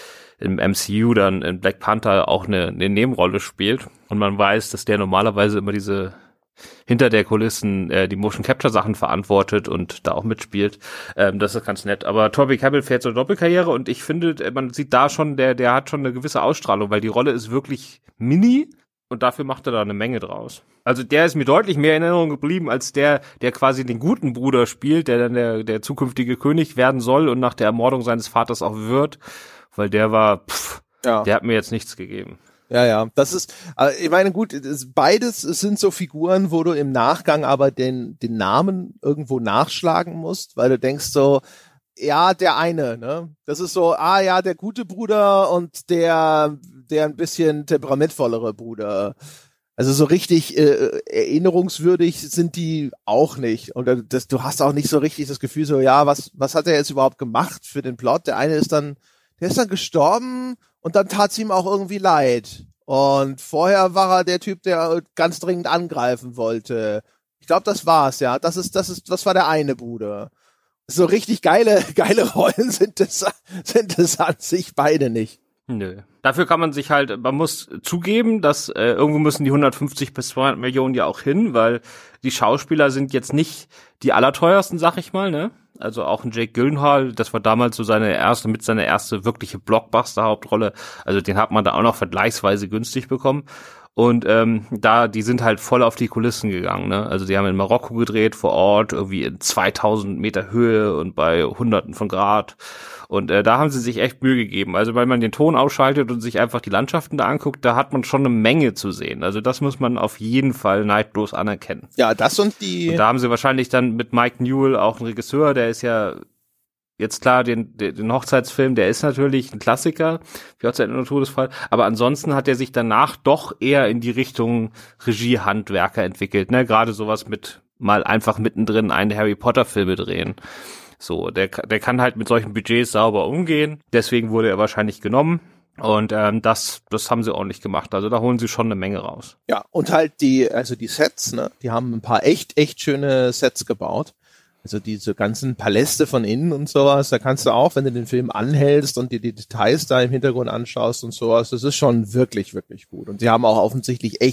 MCU dann in Black Panther auch eine Nebenrolle spielt. Und man weiß, dass der normalerweise immer diese hinter der Kulissen die Motion Capture Sachen verantwortet und da auch mitspielt. Das ist ganz nett. Aber Toby Kebbell fährt so eine Doppelkarriere und ich finde, man sieht da schon, der hat schon eine gewisse Ausstrahlung, weil die Rolle ist wirklich mini und dafür macht er da eine Menge draus. Also der ist mir deutlich mehr in Erinnerung geblieben als der quasi den guten Bruder spielt, der dann der zukünftige König werden soll und nach der Ermordung seines Vaters auch wird, weil der war, der hat mir jetzt nichts gegeben. Ja, das ist, ich meine, gut, beides sind so Figuren, wo du im Nachgang aber den Namen irgendwo nachschlagen musst, weil du denkst so, ja, der eine, ne? Das ist so, ja, der gute Bruder und der ein bisschen temperamentvollere Bruder. Also so richtig erinnerungswürdig sind die auch nicht. Und du hast auch nicht so richtig das Gefühl so, ja, was hat er jetzt überhaupt gemacht für den Plot? Der eine ist dann gestorben und dann tat's ihm auch irgendwie leid. Und vorher war er der Typ, der ganz dringend angreifen wollte. Ich glaube, das war's, ja. Das war der eine Bruder. So richtig geile Rollen sind das an sich beide nicht. Nö. Dafür kann man muss zugeben, dass irgendwo müssen die 150 bis 200 Millionen ja auch hin, weil die Schauspieler sind jetzt nicht die allerteuersten, sag ich mal, ne? Also auch ein Jake Gyllenhaal, das war damals so seine erste wirkliche Blockbuster-Hauptrolle. Also den hat man da auch noch vergleichsweise günstig bekommen. Und die sind halt voll auf die Kulissen gegangen, ne? Also die haben in Marokko gedreht, vor Ort, irgendwie in 2000 Meter Höhe und bei Hunderten von Grad. Und da haben sie sich echt Mühe gegeben. Also weil man den Ton ausschaltet und sich einfach die Landschaften da anguckt, da hat man schon eine Menge zu sehen. Also das muss man auf jeden Fall neidlos anerkennen. Ja, das und da haben sie wahrscheinlich dann mit Mike Newell auch einen Regisseur, der ist ja jetzt klar, den Hochzeitsfilm, der ist natürlich ein Klassiker, wie Hochzeit und Todesfall, aber ansonsten hat er sich danach doch eher in die Richtung Regiehandwerker entwickelt, ne? Gerade sowas mit mal einfach mittendrin einen Harry Potter Filme drehen. So, der kann halt mit solchen Budgets sauber umgehen, deswegen wurde er wahrscheinlich genommen. Und das haben sie ordentlich gemacht. Also da holen sie schon eine Menge raus. Ja, und halt die Sets, ne? Die haben ein paar echt schöne Sets gebaut. Also diese ganzen Paläste von innen und sowas, da kannst du auch, wenn du den Film anhältst und dir die Details da im Hintergrund anschaust und sowas, das ist schon wirklich, wirklich gut. Und sie haben auch offensichtlich echt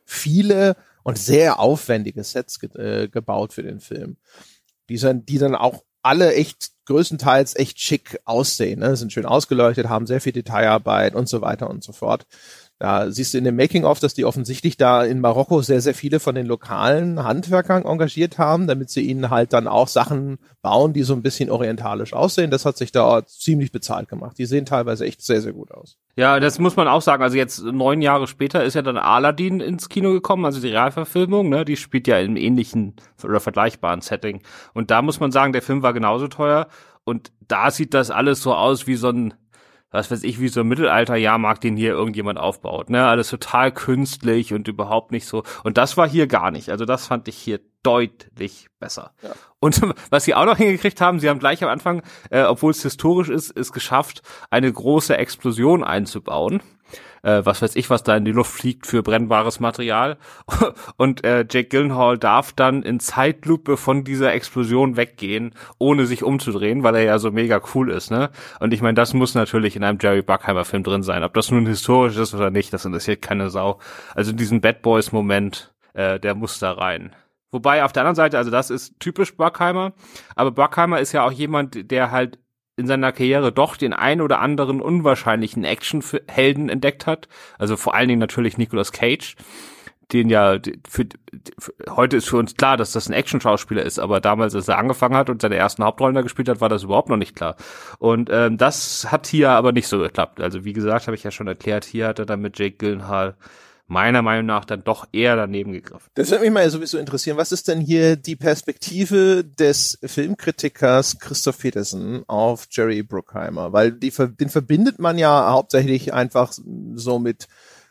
viele und sehr aufwendige Sets gebaut für den Film. Die dann auch alle echt größtenteils echt schick aussehen, ne? Sind schön ausgeleuchtet, haben sehr viel Detailarbeit und so weiter und so fort. Da siehst du in dem Making-of, dass die offensichtlich da in Marokko sehr, sehr viele von den lokalen Handwerkern engagiert haben, damit sie ihnen halt dann auch Sachen bauen, die so ein bisschen orientalisch aussehen. Das hat sich da ziemlich bezahlt gemacht. Die sehen teilweise echt sehr, sehr gut aus. Ja, das muss man auch sagen. Also jetzt 9 Jahre später ist ja dann Aladdin ins Kino gekommen, also die Realverfilmung, ne? Die spielt ja im ähnlichen oder vergleichbaren Setting. Und da muss man sagen, der Film war genauso teuer. Und da sieht das alles so aus wie so ein, was weiß ich, wie so ein Mittelalter-Jahrmarkt, den hier irgendjemand aufbaut, ne? Alles total künstlich und überhaupt nicht so. Und das war hier gar nicht. Also das fand ich hier deutlich besser. Ja. Und was sie auch noch hingekriegt haben, sie haben gleich am Anfang, obwohl es historisch ist, es geschafft, eine große Explosion einzubauen. Was weiß ich, was da in die Luft fliegt für brennbares Material. Und Jake Gyllenhaal darf dann in Zeitlupe von dieser Explosion weggehen, ohne sich umzudrehen, weil er ja so mega cool ist, ne? Und ich meine, das muss natürlich in einem Jerry Bruckheimer-Film drin sein. Ob das nun historisch ist oder nicht, das interessiert keine Sau. Also diesen Bad Boys-Moment, der muss da rein. Wobei auf der anderen Seite, also das ist typisch Bruckheimer, aber Bruckheimer ist ja auch jemand, der halt in seiner Karriere doch den ein oder anderen unwahrscheinlichen Actionhelden entdeckt hat. Also vor allen Dingen natürlich Nicolas Cage, den ja für heute ist für uns klar, dass das ein Action-Schauspieler ist, aber damals, als er angefangen hat und seine ersten Hauptrollen da gespielt hat, war das überhaupt noch nicht klar. Und das hat hier aber nicht so geklappt. Also wie gesagt, habe ich ja schon erklärt, hier hat er dann mit Jake Gyllenhaal meiner Meinung nach dann doch eher daneben gegriffen. Das würde mich mal sowieso interessieren. Was ist denn hier die Perspektive des Filmkritikers Christoph Petersen auf Jerry Bruckheimer? Weil den verbindet man ja hauptsächlich einfach so mit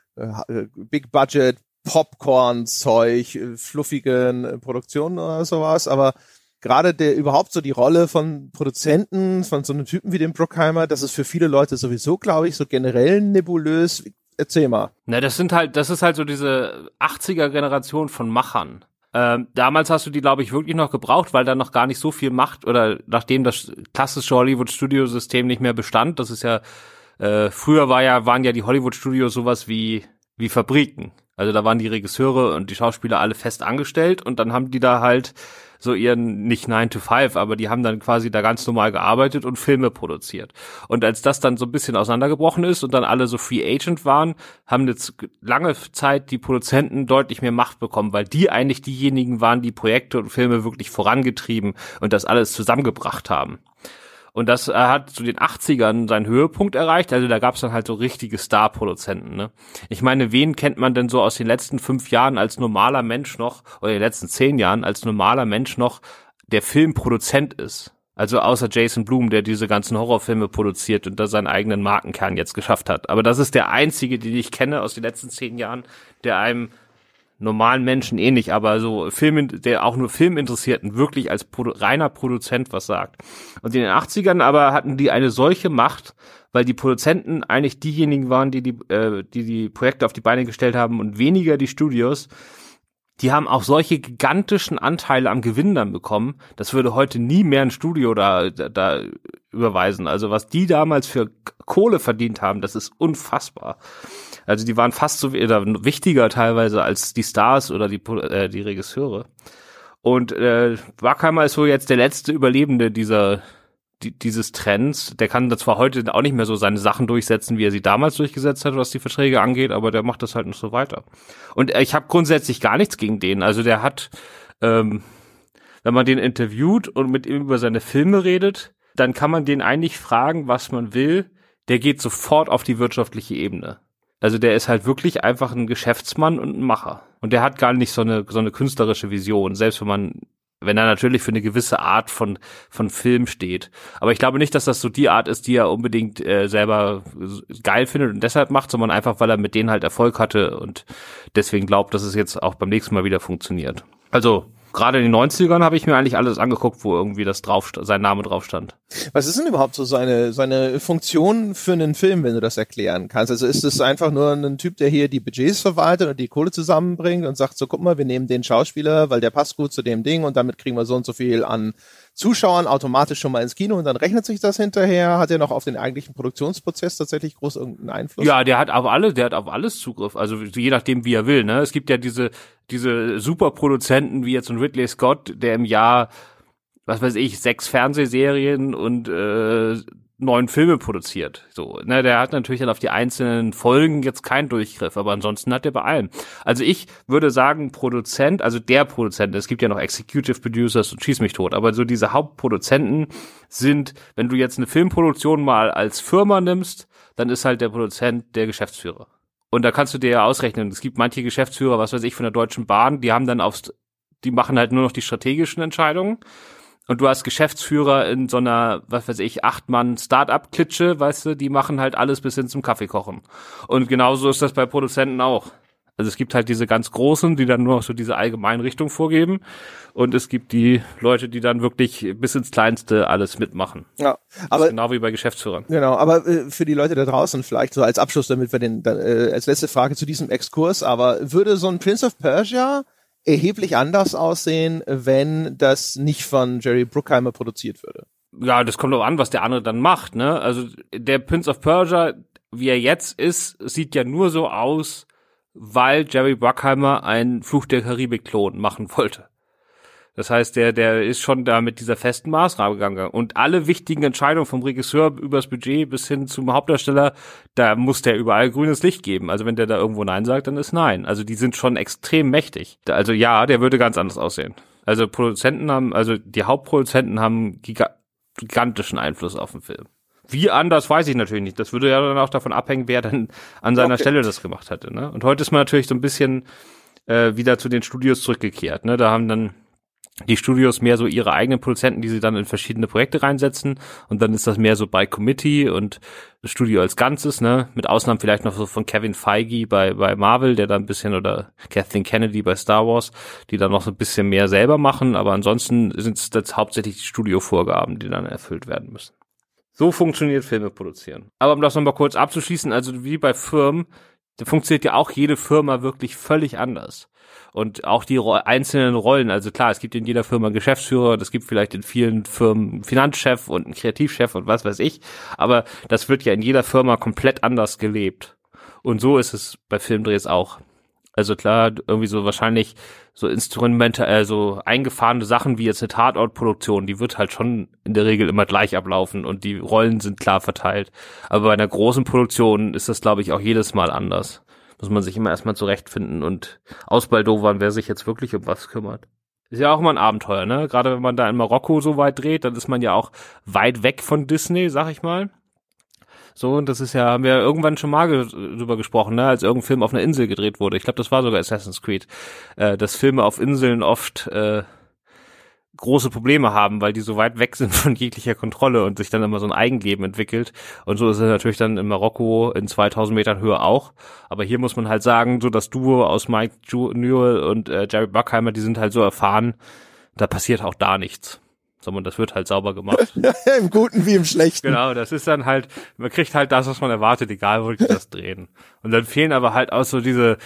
Big Budget, Popcorn-Zeug, fluffigen Produktionen oder sowas, aber gerade überhaupt so die Rolle von Produzenten, von so einem Typen wie dem Bruckheimer, das ist für viele Leute sowieso, glaube ich, so generell nebulös. Erzähl mal. Na, das ist halt so diese 80er-Generation von Machern. Damals hast du die, glaube ich, wirklich noch gebraucht, weil da noch gar nicht so viel Macht oder nachdem das klassische Hollywood-Studio-System nicht mehr bestand, das ist ja, früher waren ja die Hollywood-Studios sowas wie Fabriken. Also da waren die Regisseure und die Schauspieler alle fest angestellt und dann haben die da halt so ihren, nicht 9 to 5, aber die haben dann quasi da ganz normal gearbeitet und Filme produziert. Und als das dann so ein bisschen auseinandergebrochen ist und dann alle so Free Agent waren, haben jetzt lange Zeit die Produzenten deutlich mehr Macht bekommen, weil die eigentlich diejenigen waren, die Projekte und Filme wirklich vorangetrieben und das alles zusammengebracht haben. Und das hat zu den 80ern seinen Höhepunkt erreicht. Also da gab's dann halt so richtige Star-Produzenten, ne? Ich meine, wen kennt man denn so aus den letzten 5 Jahren als normaler Mensch noch, oder den letzten 10 Jahren als normaler Mensch noch, der Filmproduzent ist? Also außer Jason Blum, der diese ganzen Horrorfilme produziert und da seinen eigenen Markenkern jetzt geschafft hat. Aber das ist der einzige, den ich kenne aus den letzten 10 Jahren, der einem normalen Menschen ähnlich, aber so der auch nur Filminteressierten wirklich als reiner Produzent was sagt. Und in den 80ern aber hatten die eine solche Macht, weil die Produzenten eigentlich diejenigen waren, die Projekte auf die Beine gestellt haben und weniger die Studios. Die haben auch solche gigantischen Anteile am Gewinn dann bekommen. Das würde heute nie mehr ein Studio da überweisen. Also was die damals für Kohle verdient haben, das ist unfassbar. Also die waren fast so wichtiger teilweise als die Stars oder die Regisseure. Und Bruckheimer ist wohl jetzt der letzte Überlebende dieses Trends. Der kann zwar heute auch nicht mehr so seine Sachen durchsetzen, wie er sie damals durchgesetzt hat, was die Verträge angeht, aber der macht das halt noch so weiter. Und ich habe grundsätzlich gar nichts gegen den. Also der hat, wenn man den interviewt und mit ihm über seine Filme redet, dann kann man den eigentlich fragen, was man will. Der geht sofort auf die wirtschaftliche Ebene. Also der ist halt wirklich einfach ein Geschäftsmann und ein Macher. Und der hat gar nicht so eine künstlerische Vision, selbst wenn er natürlich für eine gewisse Art von Film steht. Aber ich glaube nicht, dass das so die Art ist, die er unbedingt selber geil findet und deshalb macht, sondern einfach, weil er mit denen halt Erfolg hatte und deswegen glaubt, dass es jetzt auch beim nächsten Mal wieder funktioniert. Also Gerade in den 90ern habe ich mir eigentlich alles angeguckt, wo irgendwie sein Name drauf stand. Was ist denn überhaupt so seine Funktion für einen Film, wenn du das erklären kannst? Also ist es einfach nur ein Typ, der hier die Budgets verwaltet und die Kohle zusammenbringt und sagt so, guck mal, wir nehmen den Schauspieler, weil der passt gut zu dem Ding und damit kriegen wir so und so viel an Zuschauern automatisch schon mal ins Kino und dann rechnet sich das hinterher? Hat er noch auf den eigentlichen Produktionsprozess tatsächlich groß irgendeinen Einfluss? Ja, der hat auf alles Zugriff, also je nachdem, wie er will, ne? Es gibt ja diese Superproduzenten wie jetzt ein Ridley Scott, der im Jahr, was weiß ich, 6 Fernsehserien und 9 Filme produziert. So, ne, der hat natürlich dann auf die einzelnen Folgen jetzt keinen Durchgriff, aber ansonsten hat er bei allem. Also ich würde sagen, der Produzent, es gibt ja noch Executive Producers und schieß mich tot, aber so diese Hauptproduzenten sind, wenn du jetzt eine Filmproduktion mal als Firma nimmst, dann ist halt der Produzent der Geschäftsführer. Und da kannst du dir ja ausrechnen, es gibt manche Geschäftsführer, was weiß ich, von der Deutschen Bahn, die machen halt nur noch die strategischen Entscheidungen. Und du hast Geschäftsführer in so einer, was weiß ich, 8-Mann-Start-up-Klitsche, weißt du, die machen halt alles bis hin zum Kaffeekochen. Und genauso ist das bei Produzenten auch. Also es gibt halt diese ganz Großen, die dann nur so diese allgemeine Richtung vorgeben. Und es gibt die Leute, die dann wirklich bis ins Kleinste alles mitmachen. Ja, aber genau wie bei Geschäftsführern. Genau, aber für die Leute da draußen vielleicht so als Abschluss, damit wir als letzte Frage zu diesem Exkurs, aber würde so ein Prince of Persia erheblich anders aussehen, wenn das nicht von Jerry Bruckheimer produziert würde? Ja, das kommt auch an, was der andere dann macht, ne? Also der Prince of Persia, wie er jetzt ist, sieht ja nur so aus, weil Jerry Bruckheimer einen Fluch der Karibik-Klon machen wollte. Das heißt, der ist schon da mit dieser festen Maßgabe gegangen. Und alle wichtigen Entscheidungen vom Regisseur übers Budget bis hin zum Hauptdarsteller, da muss der überall grünes Licht geben. Also wenn der da irgendwo Nein sagt, dann ist Nein. Also die sind schon extrem mächtig. Also ja, der würde ganz anders aussehen. Also die Hauptproduzenten haben gigantischen Einfluss auf den Film. Wie anders, weiß ich natürlich nicht. Das würde ja dann auch davon abhängen, wer dann an seiner Stelle das gemacht hatte, ne? Und heute ist man natürlich so ein bisschen wieder zu den Studios zurückgekehrt, ne? Da haben dann die Studios mehr so ihre eigenen Produzenten, die sie dann in verschiedene Projekte reinsetzen und dann ist das mehr so by Committee und das Studio als Ganzes, ne, mit Ausnahmen vielleicht noch so von Kevin Feige bei Marvel, der da ein bisschen, oder Kathleen Kennedy bei Star Wars, die dann noch so ein bisschen mehr selber machen, aber ansonsten sind es jetzt hauptsächlich die Studiovorgaben, die dann erfüllt werden müssen. So funktioniert Filme produzieren. Aber um das nochmal kurz abzuschließen, also wie bei Firmen, da funktioniert ja auch jede Firma wirklich völlig anders. Und auch die einzelnen Rollen, also klar, es gibt in jeder Firma einen Geschäftsführer, es gibt vielleicht in vielen Firmen einen Finanzchef und einen Kreativchef und was weiß ich, aber das wird ja in jeder Firma komplett anders gelebt. Und so ist es bei Filmdrehs auch. Also klar, irgendwie so wahrscheinlich so Instrumente, so eingefahrene Sachen wie jetzt eine Tatortproduktion, die wird halt schon in der Regel immer gleich ablaufen und die Rollen sind klar verteilt. Aber bei einer großen Produktion ist das, glaube ich, auch jedes Mal anders. Muss man sich immer erstmal zurechtfinden und ausbaldowern, wer sich jetzt wirklich um was kümmert. Ist ja auch immer ein Abenteuer, ne? Gerade wenn man da in Marokko so weit dreht, dann ist man ja auch weit weg von Disney, sag ich mal. So, und das ist ja, haben wir ja irgendwann schon mal drüber gesprochen, ne, als irgendein Film auf einer Insel gedreht wurde. Ich glaube, das war sogar Assassin's Creed, dass Filme auf Inseln oft große Probleme haben, weil die so weit weg sind von jeglicher Kontrolle und sich dann immer so ein Eigenleben entwickelt. Und so ist es natürlich dann in Marokko in 2000 Metern Höhe auch. Aber hier muss man halt sagen, so das Duo aus Mike Newell und Jerry Bruckheimer, die sind halt so erfahren, da passiert auch da nichts. Sondern das wird halt sauber gemacht. Im Guten wie im Schlechten. Genau, das ist dann halt, man kriegt halt das, was man erwartet, egal wo die das drehen. Und dann fehlen aber halt auch so diese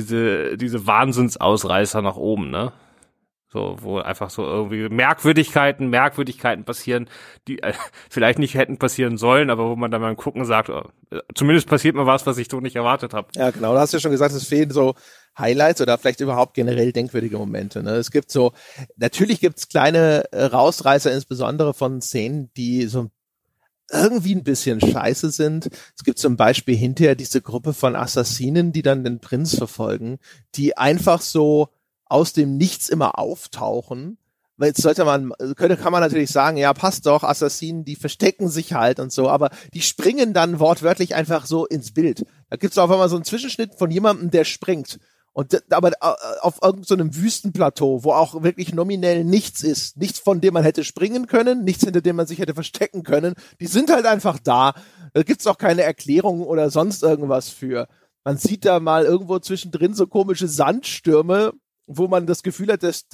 Wahnsinnsausreißer nach oben, ne? So, wo einfach so irgendwie Merkwürdigkeiten passieren, die vielleicht nicht hätten passieren sollen, aber wo man dann mal gucken sagt, zumindest passiert mal was ich so nicht erwartet habe. Ja, genau, du hast ja schon gesagt, es fehlen so Highlights oder vielleicht überhaupt generell denkwürdige Momente. Ne? Es gibt so, natürlich gibt's kleine Rausreißer, insbesondere von Szenen, die so irgendwie ein bisschen scheiße sind. Es gibt zum Beispiel hinterher diese Gruppe von Assassinen, die dann den Prinz verfolgen, die einfach so aus dem Nichts immer auftauchen. Weil jetzt kann man natürlich sagen, ja, passt doch, Assassinen, die verstecken sich halt und so, aber die springen dann wortwörtlich einfach so ins Bild. Da gibt's auf einmal so einen Zwischenschnitt von jemandem, der springt. Aber auf irgendeinem Wüstenplateau, wo auch wirklich nominell nichts ist. Nichts, von dem man hätte springen können, nichts, hinter dem man sich hätte verstecken können. Die sind halt einfach da. Da gibt's auch keine Erklärung oder sonst irgendwas für. Man sieht da mal irgendwo zwischendrin so komische Sandstürme, wo man das Gefühl hat, dass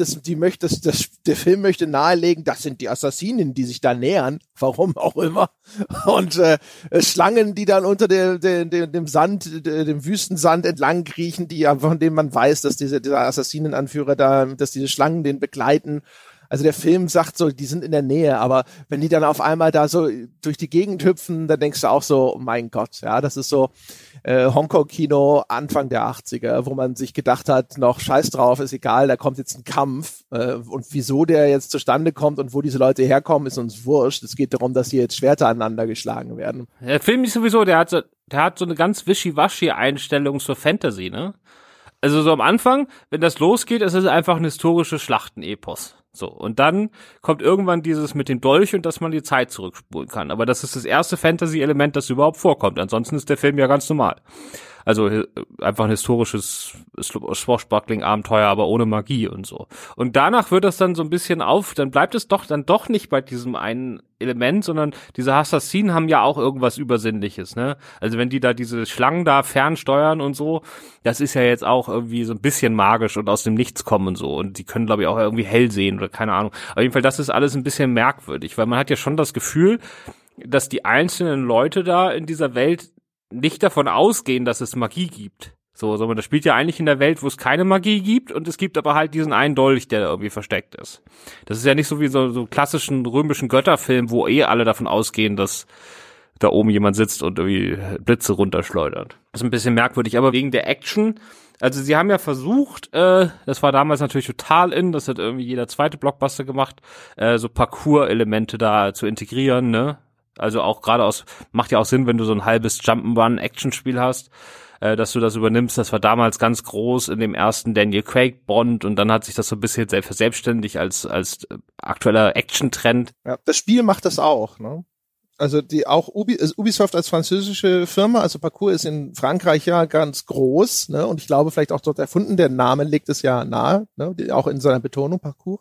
der Film möchte nahelegen, das sind die Assassinen, die sich da nähern, warum auch immer. Und Schlangen, die dann unter dem Sand, dem Wüstensand entlang kriechen, von denen man weiß, dass dieser Assassinenanführer da, dass diese Schlangen den begleiten. Also der Film sagt so, die sind in der Nähe, aber wenn die dann auf einmal da so durch die Gegend hüpfen, dann denkst du auch so, oh mein Gott, ja, das ist so Hongkong-Kino Anfang der 80er, wo man sich gedacht hat, noch scheiß drauf, ist egal, da kommt jetzt ein Kampf und wieso der jetzt zustande kommt und wo diese Leute herkommen, ist uns wurscht. Es geht darum, dass hier jetzt Schwerter aneinander geschlagen werden. Der Film ist sowieso, der hat so eine ganz wischiwaschi Einstellung zur Fantasy, ne? Also so am Anfang, wenn das losgeht, ist es einfach ein historisches Schlachtenepos. So, und dann kommt irgendwann dieses mit dem Dolch und dass man die Zeit zurückspulen kann. Aber das ist das erste Fantasy-Element, das überhaupt vorkommt. Ansonsten ist der Film ja ganz normal. Also einfach ein historisches Swashbuckling-Abenteuer, aber ohne Magie und so. Und danach wird das dann so ein bisschen dann bleibt es doch nicht bei diesem einen Element, sondern diese Assassinen haben ja auch irgendwas Übersinnliches, ne? Also wenn die da diese Schlangen da fernsteuern und so, das ist ja jetzt auch irgendwie so ein bisschen magisch und aus dem Nichts kommen und so. Und die können, glaube ich, auch irgendwie hell sehen oder keine Ahnung. Auf jeden Fall, das ist alles ein bisschen merkwürdig, weil man hat ja schon das Gefühl, dass die einzelnen Leute da in dieser Welt nicht davon ausgehen, dass es Magie gibt. So, sondern das spielt ja eigentlich in der Welt, wo es keine Magie gibt und es gibt aber halt diesen einen Dolch, der da irgendwie versteckt ist. Das ist ja nicht so wie so klassischen römischen Götterfilm, wo alle davon ausgehen, dass da oben jemand sitzt und irgendwie Blitze runterschleudert. Das ist ein bisschen merkwürdig, aber wegen der Action, also sie haben ja versucht, das war damals natürlich total das hat irgendwie jeder zweite Blockbuster gemacht, so Parcours-Elemente da zu integrieren, ne? Also auch gerade macht ja auch Sinn, wenn du so ein halbes Jump'n'Run-Action-Spiel hast, dass du das übernimmst. Das war damals ganz groß in dem ersten Daniel Craig Bond und dann hat sich das so ein bisschen verselbstständigt als aktueller Action-Trend. Ja, das Spiel macht das auch, ne? Also Ubisoft als französische Firma, also Parcours ist in Frankreich ja ganz groß, ne? Und ich glaube vielleicht auch dort erfunden, der Name legt es ja nahe, ne? Auch in seiner Betonung Parcours.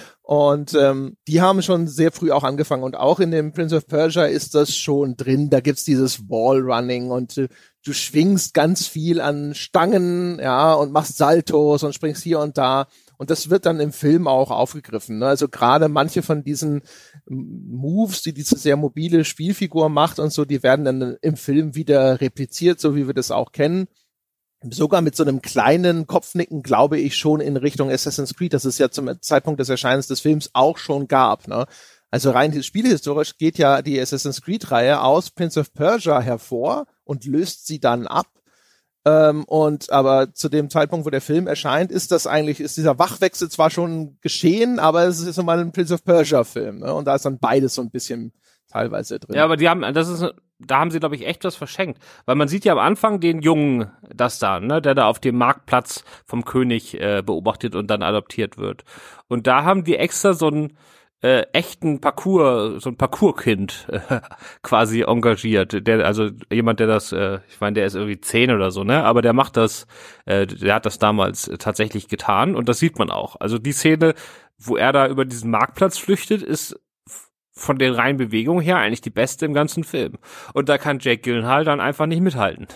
Und die haben schon sehr früh auch angefangen und auch in dem Prince of Persia ist das schon drin. Da gibt's dieses Wallrunning und du schwingst ganz viel an Stangen, ja, und machst Saltos und springst hier und da. Und das wird dann im Film auch aufgegriffen, ne? Also gerade manche von diesen Moves, die diese sehr mobile Spielfigur macht und so, die werden dann im Film wieder repliziert, so wie wir das auch kennen. Sogar mit so einem kleinen Kopfnicken, glaube ich, schon in Richtung Assassin's Creed, das es ja zum Zeitpunkt des Erscheinens des Films auch schon gab, ne? Also rein spielhistorisch geht ja die Assassin's Creed-Reihe aus Prince of Persia hervor und löst sie dann ab. Aber zu dem Zeitpunkt, wo der Film erscheint, ist dieser Wachwechsel zwar schon geschehen, aber es ist immer ein Prince of Persia-Film, ne? Und da ist dann beides so ein bisschen teilweise drin. Ja, aber da haben sie, glaube ich, echt was verschenkt. Weil man sieht ja am Anfang den Jungen, ne, der da auf dem Marktplatz vom König beobachtet und dann adoptiert wird. Und da haben die extra so einen echten so ein Parcours-Kind quasi engagiert. Jemand, der das, ich meine, der ist irgendwie 10 oder so, ne? Aber der macht das, der hat das damals tatsächlich getan und das sieht man auch. Also die Szene, wo er da über diesen Marktplatz flüchtet, ist von den reinen Bewegungen her eigentlich die beste im ganzen Film. Und da kann Jake Gyllenhaal dann einfach nicht mithalten.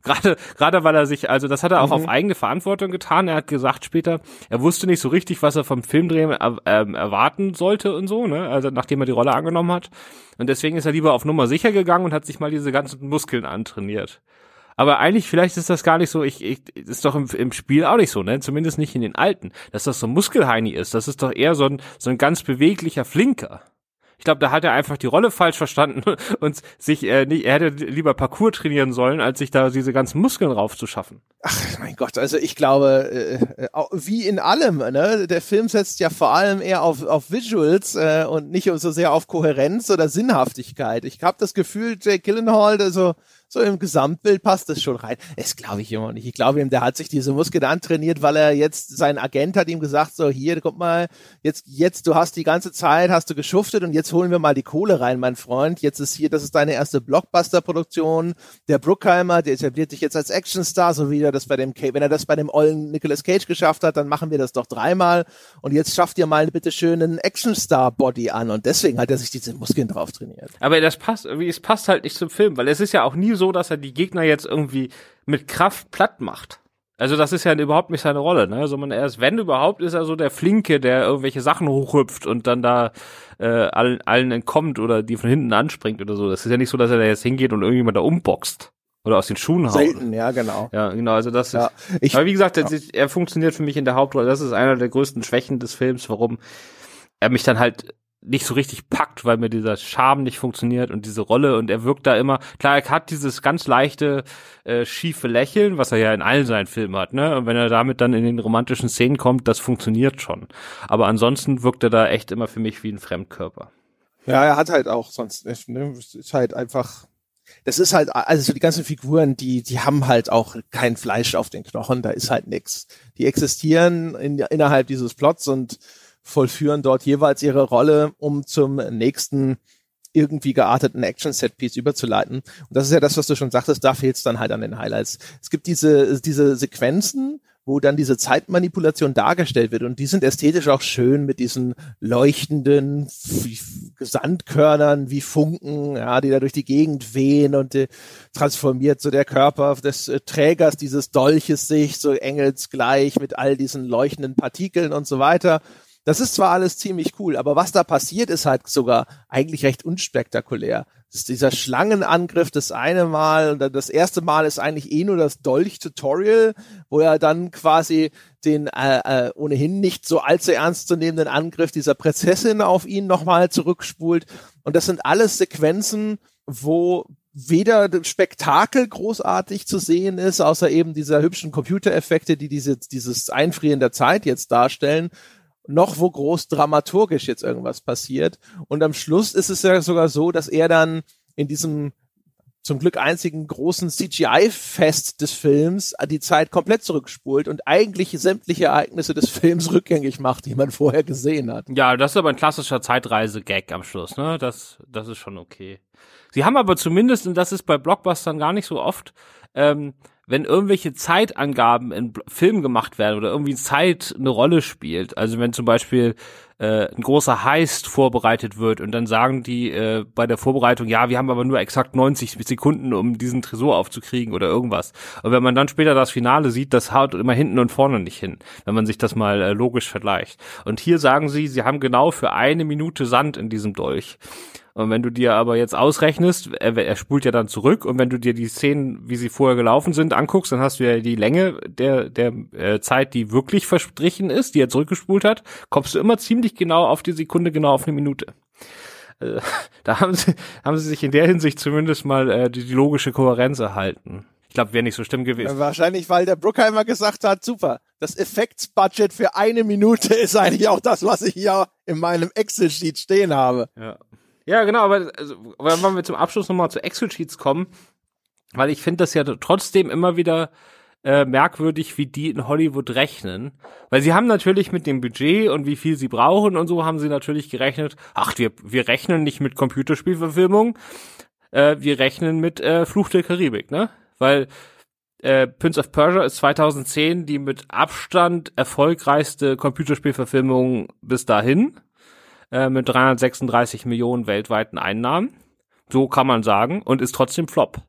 Gerade weil er sich, also das hat er auch auf eigene Verantwortung getan. Er hat gesagt später, er wusste nicht so richtig, was er vom Filmdrehen erwarten sollte und so, ne? Also nachdem er die Rolle angenommen hat. Und deswegen ist er lieber auf Nummer sicher gegangen und hat sich mal diese ganzen Muskeln antrainiert. Aber eigentlich, vielleicht ist das gar nicht so, ist doch im Spiel auch nicht so, ne? Zumindest nicht in den alten. Dass das so ein Muskelheini ist, das ist doch eher so ein ganz beweglicher Flinker. Ich glaube, da hat er einfach die Rolle falsch verstanden und er hätte lieber Parkour trainieren sollen, als sich da diese ganzen Muskeln raufzuschaffen. Ach, mein Gott, also ich glaube, wie in allem, ne? Der Film setzt ja vor allem eher auf Visuals und nicht so sehr auf Kohärenz oder Sinnhaftigkeit. Ich habe das Gefühl, Jake Gyllenhaal, so im Gesamtbild passt das schon rein. Das glaube ich immer nicht. Ich glaube ihm, der hat sich diese Muskeln antrainiert, weil er jetzt, sein Agent hat ihm gesagt, so hier, guck mal, jetzt, du hast die ganze Zeit, hast du geschuftet und jetzt holen wir mal die Kohle rein, mein Freund. Jetzt ist hier, das ist deine erste Blockbuster-Produktion. Der Bruckheimer, der etabliert dich jetzt als Actionstar, so wie er das wenn er das bei dem ollen Nicolas Cage geschafft hat, dann machen wir das doch 3-mal und jetzt schafft ihr mal bitte schön einen Actionstar-Body an und deswegen hat er sich diese Muskeln drauf trainiert. Aber es passt halt nicht zum Film, weil es ist ja auch nie so, dass er die Gegner jetzt irgendwie mit Kraft platt macht. Also das ist ja überhaupt nicht seine Rolle, ne? Also wenn überhaupt, ist er so der Flinke, der irgendwelche Sachen hochhüpft und dann da allen entkommt oder die von hinten anspringt oder so. Das ist ja nicht so, dass er da jetzt hingeht und irgendjemand da umboxt oder aus den Schuhen haut. Selten, ja, genau. Ja, genau, also das ist, aber wie gesagt, er funktioniert für mich in der Hauptrolle. Das ist einer der größten Schwächen des Films, warum er mich dann halt nicht so richtig packt, weil mir dieser Charme nicht funktioniert und diese Rolle, und er wirkt da immer, klar, er hat dieses ganz leichte, schiefe Lächeln, was er ja in allen seinen Filmen hat, ne, und wenn er damit dann in den romantischen Szenen kommt, das funktioniert schon, aber ansonsten wirkt er da echt immer für mich wie ein Fremdkörper. Ja, er hat halt auch sonst, ne, ist halt einfach, das ist halt, also so die ganzen Figuren, die haben halt auch kein Fleisch auf den Knochen, da ist halt nix. Die existieren innerhalb dieses Plots und vollführen dort jeweils ihre Rolle, um zum nächsten irgendwie gearteten Action-Set-Piece überzuleiten. Und das ist ja das, was du schon sagtest, da fehlt es dann halt an den Highlights. Es gibt diese Sequenzen, wo dann diese Zeitmanipulation dargestellt wird, und die sind ästhetisch auch schön mit diesen leuchtenden Sandkörnern wie Funken, ja, die da durch die Gegend wehen, und transformiert so der Körper des Trägers dieses Dolches sich so engelsgleich mit all diesen leuchtenden Partikeln und so weiter. Das ist zwar alles ziemlich cool, aber was da passiert, ist halt sogar eigentlich recht unspektakulär. Das ist dieser Schlangenangriff das eine Mal, und das erste Mal ist eigentlich nur das Dolch-Tutorial, wo er dann quasi den ohnehin nicht so allzu ernst zu nehmenden Angriff dieser Prinzessin auf ihn nochmal zurückspult. Und das sind alles Sequenzen, wo weder Spektakel großartig zu sehen ist, außer eben dieser hübschen Computereffekte, die dieses Einfrieren der Zeit jetzt darstellen, noch wo groß dramaturgisch jetzt irgendwas passiert. Und am Schluss ist es ja sogar so, dass er dann in diesem zum Glück einzigen großen CGI-Fest des Films die Zeit komplett zurückspult und eigentlich sämtliche Ereignisse des Films rückgängig macht, die man vorher gesehen hat. Ja, das ist aber ein klassischer Zeitreise-Gag am Schluss, ne? Das ist schon okay. Sie haben aber zumindest, und das ist bei Blockbustern gar nicht so oft, wenn irgendwelche Zeitangaben in Filmen gemacht werden oder irgendwie Zeit eine Rolle spielt, also wenn zum Beispiel ein großer Heist vorbereitet wird und dann sagen die bei der Vorbereitung, ja, wir haben aber nur exakt 90 Sekunden, um diesen Tresor aufzukriegen oder irgendwas. Und wenn man dann später das Finale sieht, das haut immer hinten und vorne nicht hin, wenn man sich das mal logisch vergleicht. Und hier sagen sie haben genau für 1 Minute Sand in diesem Dolch. Und wenn du dir aber jetzt ausrechnest, er spult ja dann zurück, und wenn du dir die Szenen, wie sie vorher gelaufen sind, anguckst, dann hast du ja die Länge der Zeit, die wirklich verstrichen ist, die er zurückgespult hat, kommst du immer ziemlich genau auf die Sekunde, genau auf 1 Minute. Da haben sie sich in der Hinsicht zumindest mal die logische Kohärenz erhalten. Ich glaube, wäre nicht so schlimm gewesen. Wahrscheinlich, weil der Bruckheimer gesagt hat, super, das Effektsbudget für 1 Minute ist eigentlich auch das, was ich hier in meinem Excel-Sheet stehen habe. Ja, genau, aber wenn wir zum Abschluss nochmal zu Excel-Sheets kommen, weil ich finde das ja trotzdem immer wieder merkwürdig, wie die in Hollywood rechnen, weil sie haben natürlich mit dem Budget und wie viel sie brauchen und so haben sie natürlich gerechnet, wir rechnen nicht mit Computerspielverfilmung, wir rechnen mit Fluch der Karibik, ne? Weil Prince of Persia ist 2010 die mit Abstand erfolgreichste Computerspielverfilmung bis dahin, mit 336 Millionen weltweiten Einnahmen. So kann man sagen. Und ist trotzdem Flop.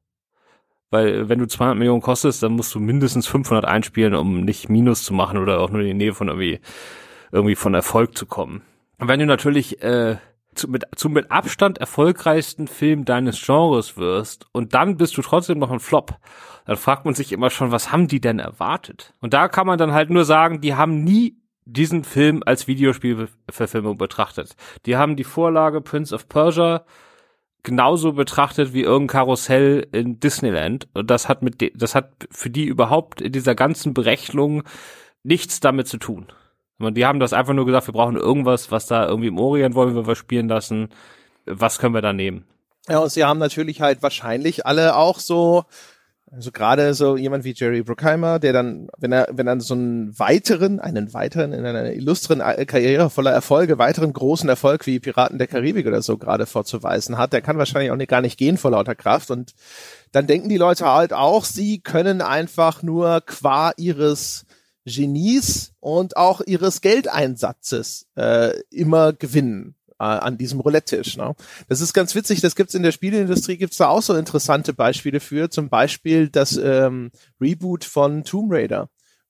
Weil wenn du 200 Millionen kostest, dann musst du mindestens 500 einspielen, um nicht Minus zu machen oder auch nur in die Nähe von irgendwie von Erfolg zu kommen. Und wenn du natürlich zum mit Abstand erfolgreichsten Film deines Genres wirst und dann bist du trotzdem noch ein Flop, dann fragt man sich immer schon, was haben die denn erwartet? Und da kann man dann halt nur sagen, die haben nie diesen Film als Videospielverfilmung betrachtet. Die haben die Vorlage Prince of Persia genauso betrachtet wie irgendein Karussell in Disneyland. Und das hat für die überhaupt in dieser ganzen Berechnung nichts damit zu tun. Und die haben das einfach nur gesagt, wir brauchen irgendwas, was da irgendwie im Orient wollen wir was spielen lassen. Was können wir da nehmen? Ja, und sie haben natürlich halt wahrscheinlich alle auch so, also gerade so jemand wie Jerry Bruckheimer, der dann, wenn er so einen weiteren, in einer illustren Karriere voller Erfolge, weiteren großen Erfolg wie Piraten der Karibik oder so gerade vorzuweisen hat, der kann wahrscheinlich auch gar nicht gehen vor lauter Kraft. Und dann denken die Leute halt auch, sie können einfach nur qua ihres Genies und auch ihres Geldeinsatzes immer gewinnen an diesem Roulette-Tisch. Ne? Das ist ganz witzig, das gibt's in der Spieleindustrie, gibt's da auch so interessante Beispiele für, zum Beispiel das Reboot von Tomb Raider.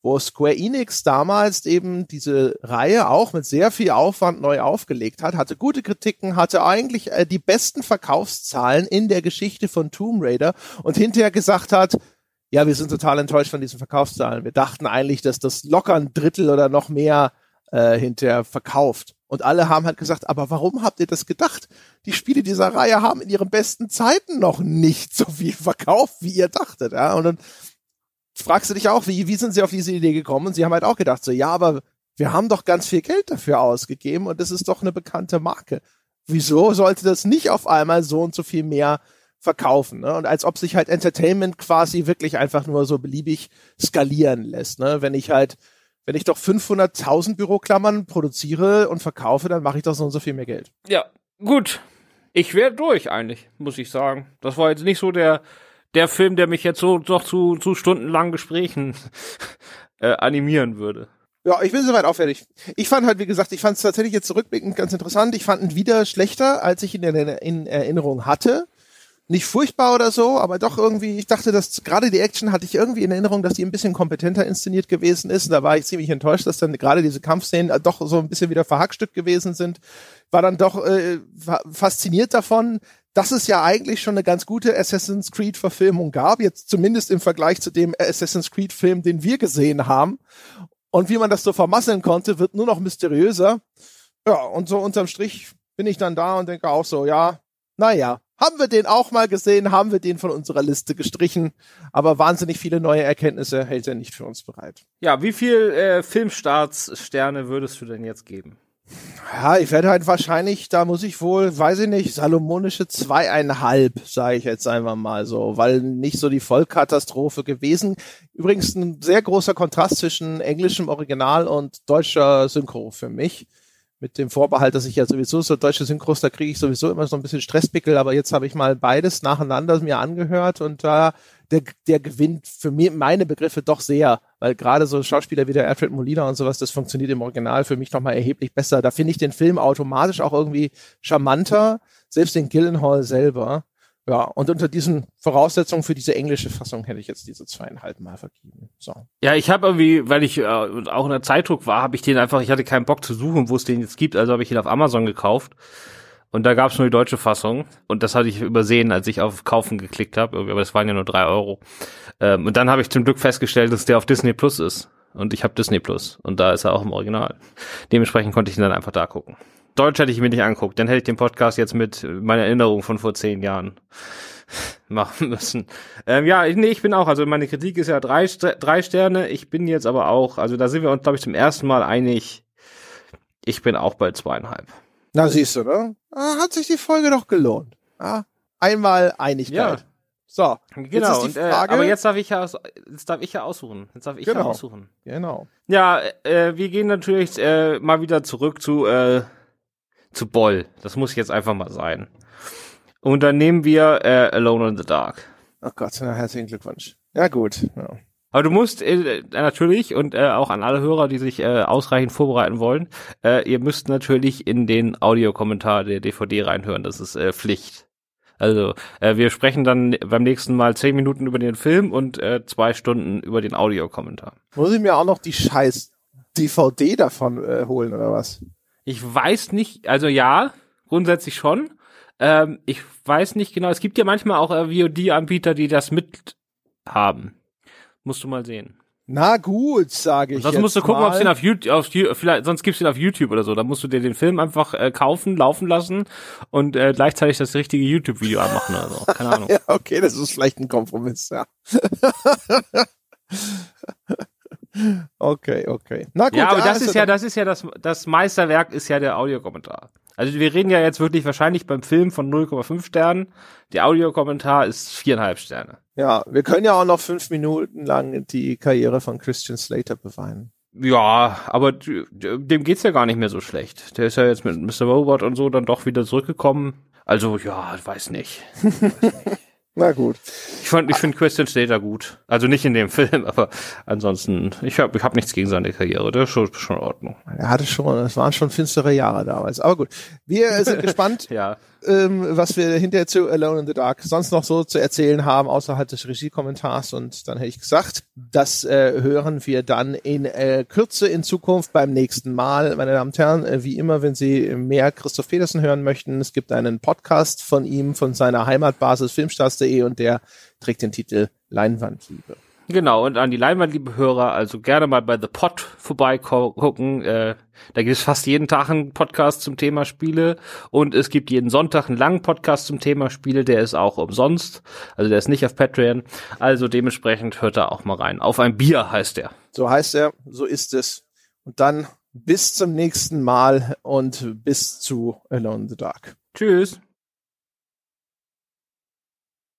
wo Square Enix damals eben diese Reihe auch mit sehr viel Aufwand neu aufgelegt hat, hatte gute Kritiken, hatte eigentlich die besten Verkaufszahlen in der Geschichte von Tomb Raider und hinterher gesagt hat, ja, wir sind total enttäuscht von diesen Verkaufszahlen. Wir dachten eigentlich, dass das locker ein Drittel oder noch mehr hinterher verkauft. Und alle haben halt gesagt, aber warum habt ihr das gedacht? Die Spiele dieser Reihe haben in ihren besten Zeiten noch nicht so viel verkauft, wie ihr dachtet. Ja? Und dann fragst du dich auch, wie sind sie auf diese Idee gekommen? Und sie haben halt auch gedacht, so, ja, aber wir haben doch ganz viel Geld dafür ausgegeben und das ist doch eine bekannte Marke. Wieso sollte das nicht auf einmal so und so viel mehr verkaufen? Ne? Und als ob sich halt Entertainment quasi wirklich einfach nur so beliebig skalieren lässt. Ne? Wenn ich doch 500.000 Büroklammern produziere und verkaufe, dann mache ich doch so und so viel mehr Geld. Ja, gut. Ich wäre durch eigentlich, muss ich sagen. Das war jetzt nicht so der Film, der mich jetzt so doch zu stundenlangen Gesprächen animieren würde. Ja, ich bin soweit auch fertig. Ich fand halt, wie gesagt, ich fand es tatsächlich jetzt zurückblickend ganz interessant. Ich fand ihn wieder schlechter, als ich ihn in Erinnerung hatte. Nicht furchtbar oder so, aber doch irgendwie, ich dachte, dass gerade die Action hatte ich irgendwie in Erinnerung, dass die ein bisschen kompetenter inszeniert gewesen ist. Und da war ich ziemlich enttäuscht, dass dann gerade diese Kampfszenen doch so ein bisschen wieder verhackstückt gewesen sind. War dann doch fasziniert davon, dass es ja eigentlich schon eine ganz gute Assassin's Creed-Verfilmung gab, jetzt zumindest im Vergleich zu dem Assassin's Creed-Film, den wir gesehen haben. Und wie man das so vermasseln konnte, wird nur noch mysteriöser. Ja, und so unterm Strich bin ich dann da und denke auch so, ja, naja, haben wir den auch mal gesehen, haben wir den von unserer Liste gestrichen, aber wahnsinnig viele neue Erkenntnisse hält er nicht für uns bereit. Ja, wie viel Filmstarts-Sterne würdest du denn jetzt geben? Ja, ich werde halt wahrscheinlich, da muss ich wohl, weiß ich nicht, salomonische 2,5, sage ich jetzt einfach mal so, weil nicht so die Vollkatastrophe gewesen. Übrigens ein sehr großer Kontrast zwischen englischem Original und deutscher Synchro für mich. Mit dem Vorbehalt, dass ich ja sowieso so deutsche Synchros, da kriege ich sowieso immer so ein bisschen Stresspickel, aber jetzt habe ich mal beides nacheinander mir angehört und da der gewinnt für mich, meine Begriffe doch sehr, weil gerade so Schauspieler wie der Alfred Molina und sowas, das funktioniert im Original für mich nochmal erheblich besser. Da finde ich den Film automatisch auch irgendwie charmanter, selbst den Gyllenhaal selber. Ja, und unter diesen Voraussetzungen für diese englische Fassung hätte ich jetzt diese 2,5 Mal vergeben. So. Ja, ich habe irgendwie, weil ich auch in der Zeitdruck war, ich hatte keinen Bock zu suchen, wo es den jetzt gibt, also habe ich ihn auf Amazon gekauft. Und da gab es nur die deutsche Fassung. Und das hatte ich übersehen, als ich auf Kaufen geklickt habe. Aber das waren ja nur 3 Euro. Und dann habe ich zum Glück festgestellt, dass der auf Disney Plus ist. Und ich habe Disney Plus. Und da ist er auch im Original. Dementsprechend konnte ich ihn dann einfach da gucken. Deutsch hätte ich mir nicht angeguckt. Dann hätte ich den Podcast jetzt mit meiner Erinnerung von vor 10 Jahren machen müssen. Ich bin auch, also meine Kritik ist ja 3 Sterne. Ich bin jetzt aber auch, also da sind wir uns, glaube ich, zum ersten Mal einig. Ich bin auch bei 2,5. Na, siehst du, ne? Hat sich die Folge doch gelohnt. Ja? Einmal Einigkeit. Ja. So. Genau. Jetzt ist die Frage, aber jetzt darf ich ja aussuchen. Genau. Ja, wir gehen natürlich mal wieder zurück zu Boll. Das muss jetzt einfach mal sein. Und dann nehmen wir Alone in the Dark. Ach Gott, na, herzlichen Glückwunsch. Ja, gut. Ja. Aber du musst natürlich, und auch an alle Hörer, die sich ausreichend vorbereiten wollen, ihr müsst natürlich in den Audiokommentar der DVD reinhören. Das ist Pflicht. Also wir sprechen dann beim nächsten Mal 10 Minuten über den Film und 2 Stunden über den Audiokommentar. Muss ich mir auch noch die scheiß DVD davon holen, oder was? Ich weiß nicht, also ja, grundsätzlich schon. Ich weiß nicht genau, es gibt ja manchmal auch VOD-Anbieter, die das mit haben. Musst du mal sehen. Na gut, sage ich. Sonst musst du gucken, ob es den auf YouTube, vielleicht, sonst gibt's den auf YouTube oder so. Da musst du dir den Film einfach kaufen, laufen lassen und gleichzeitig das richtige YouTube-Video anmachen oder so. Keine Ahnung. Ja, okay, das ist vielleicht ein Kompromiss, ja. Okay. Na gut. Ja, aber das ist ja das Meisterwerk ist ja der Audiokommentar. Also wir reden ja jetzt wirklich wahrscheinlich beim Film von 0,5 Sternen. Der Audiokommentar ist 4,5 Sterne. Ja, wir können ja auch noch 5 Minuten lang die Karriere von Christian Slater beweinen. Ja, aber dem geht's ja gar nicht mehr so schlecht. Der ist ja jetzt mit Mr. Robot und so dann doch wieder zurückgekommen. Also ja, weiß nicht. Na gut. Ich finde Christian Slater gut. Also nicht in dem Film, aber ansonsten, ich hab nichts gegen seine Karriere. Der ist schon in Ordnung. Es waren schon finstere Jahre damals. Aber gut. Wir sind gespannt. Ja. was wir hinterher zu Alone in the Dark sonst noch so zu erzählen haben, außerhalb des Regiekommentars. Und dann hätte ich gesagt, das hören wir dann in Kürze in Zukunft beim nächsten Mal. Meine Damen und Herren, wie immer, wenn Sie mehr Christoph Petersen hören möchten, es gibt einen Podcast von ihm, von seiner Heimatbasis filmstars.de, und der trägt den Titel Leinwandliebe. Genau, und an die Leinwandliebe-Hörer, also gerne mal bei The Pod vorbeigucken. Da gibt es fast jeden Tag einen Podcast zum Thema Spiele, und es gibt jeden Sonntag einen langen Podcast zum Thema Spiele, der ist auch umsonst, also der ist nicht auf Patreon, also dementsprechend hört da auch mal rein. Auf ein Bier heißt der. So heißt er, so ist es. Und dann bis zum nächsten Mal und bis zu Alone in the Dark. Tschüss.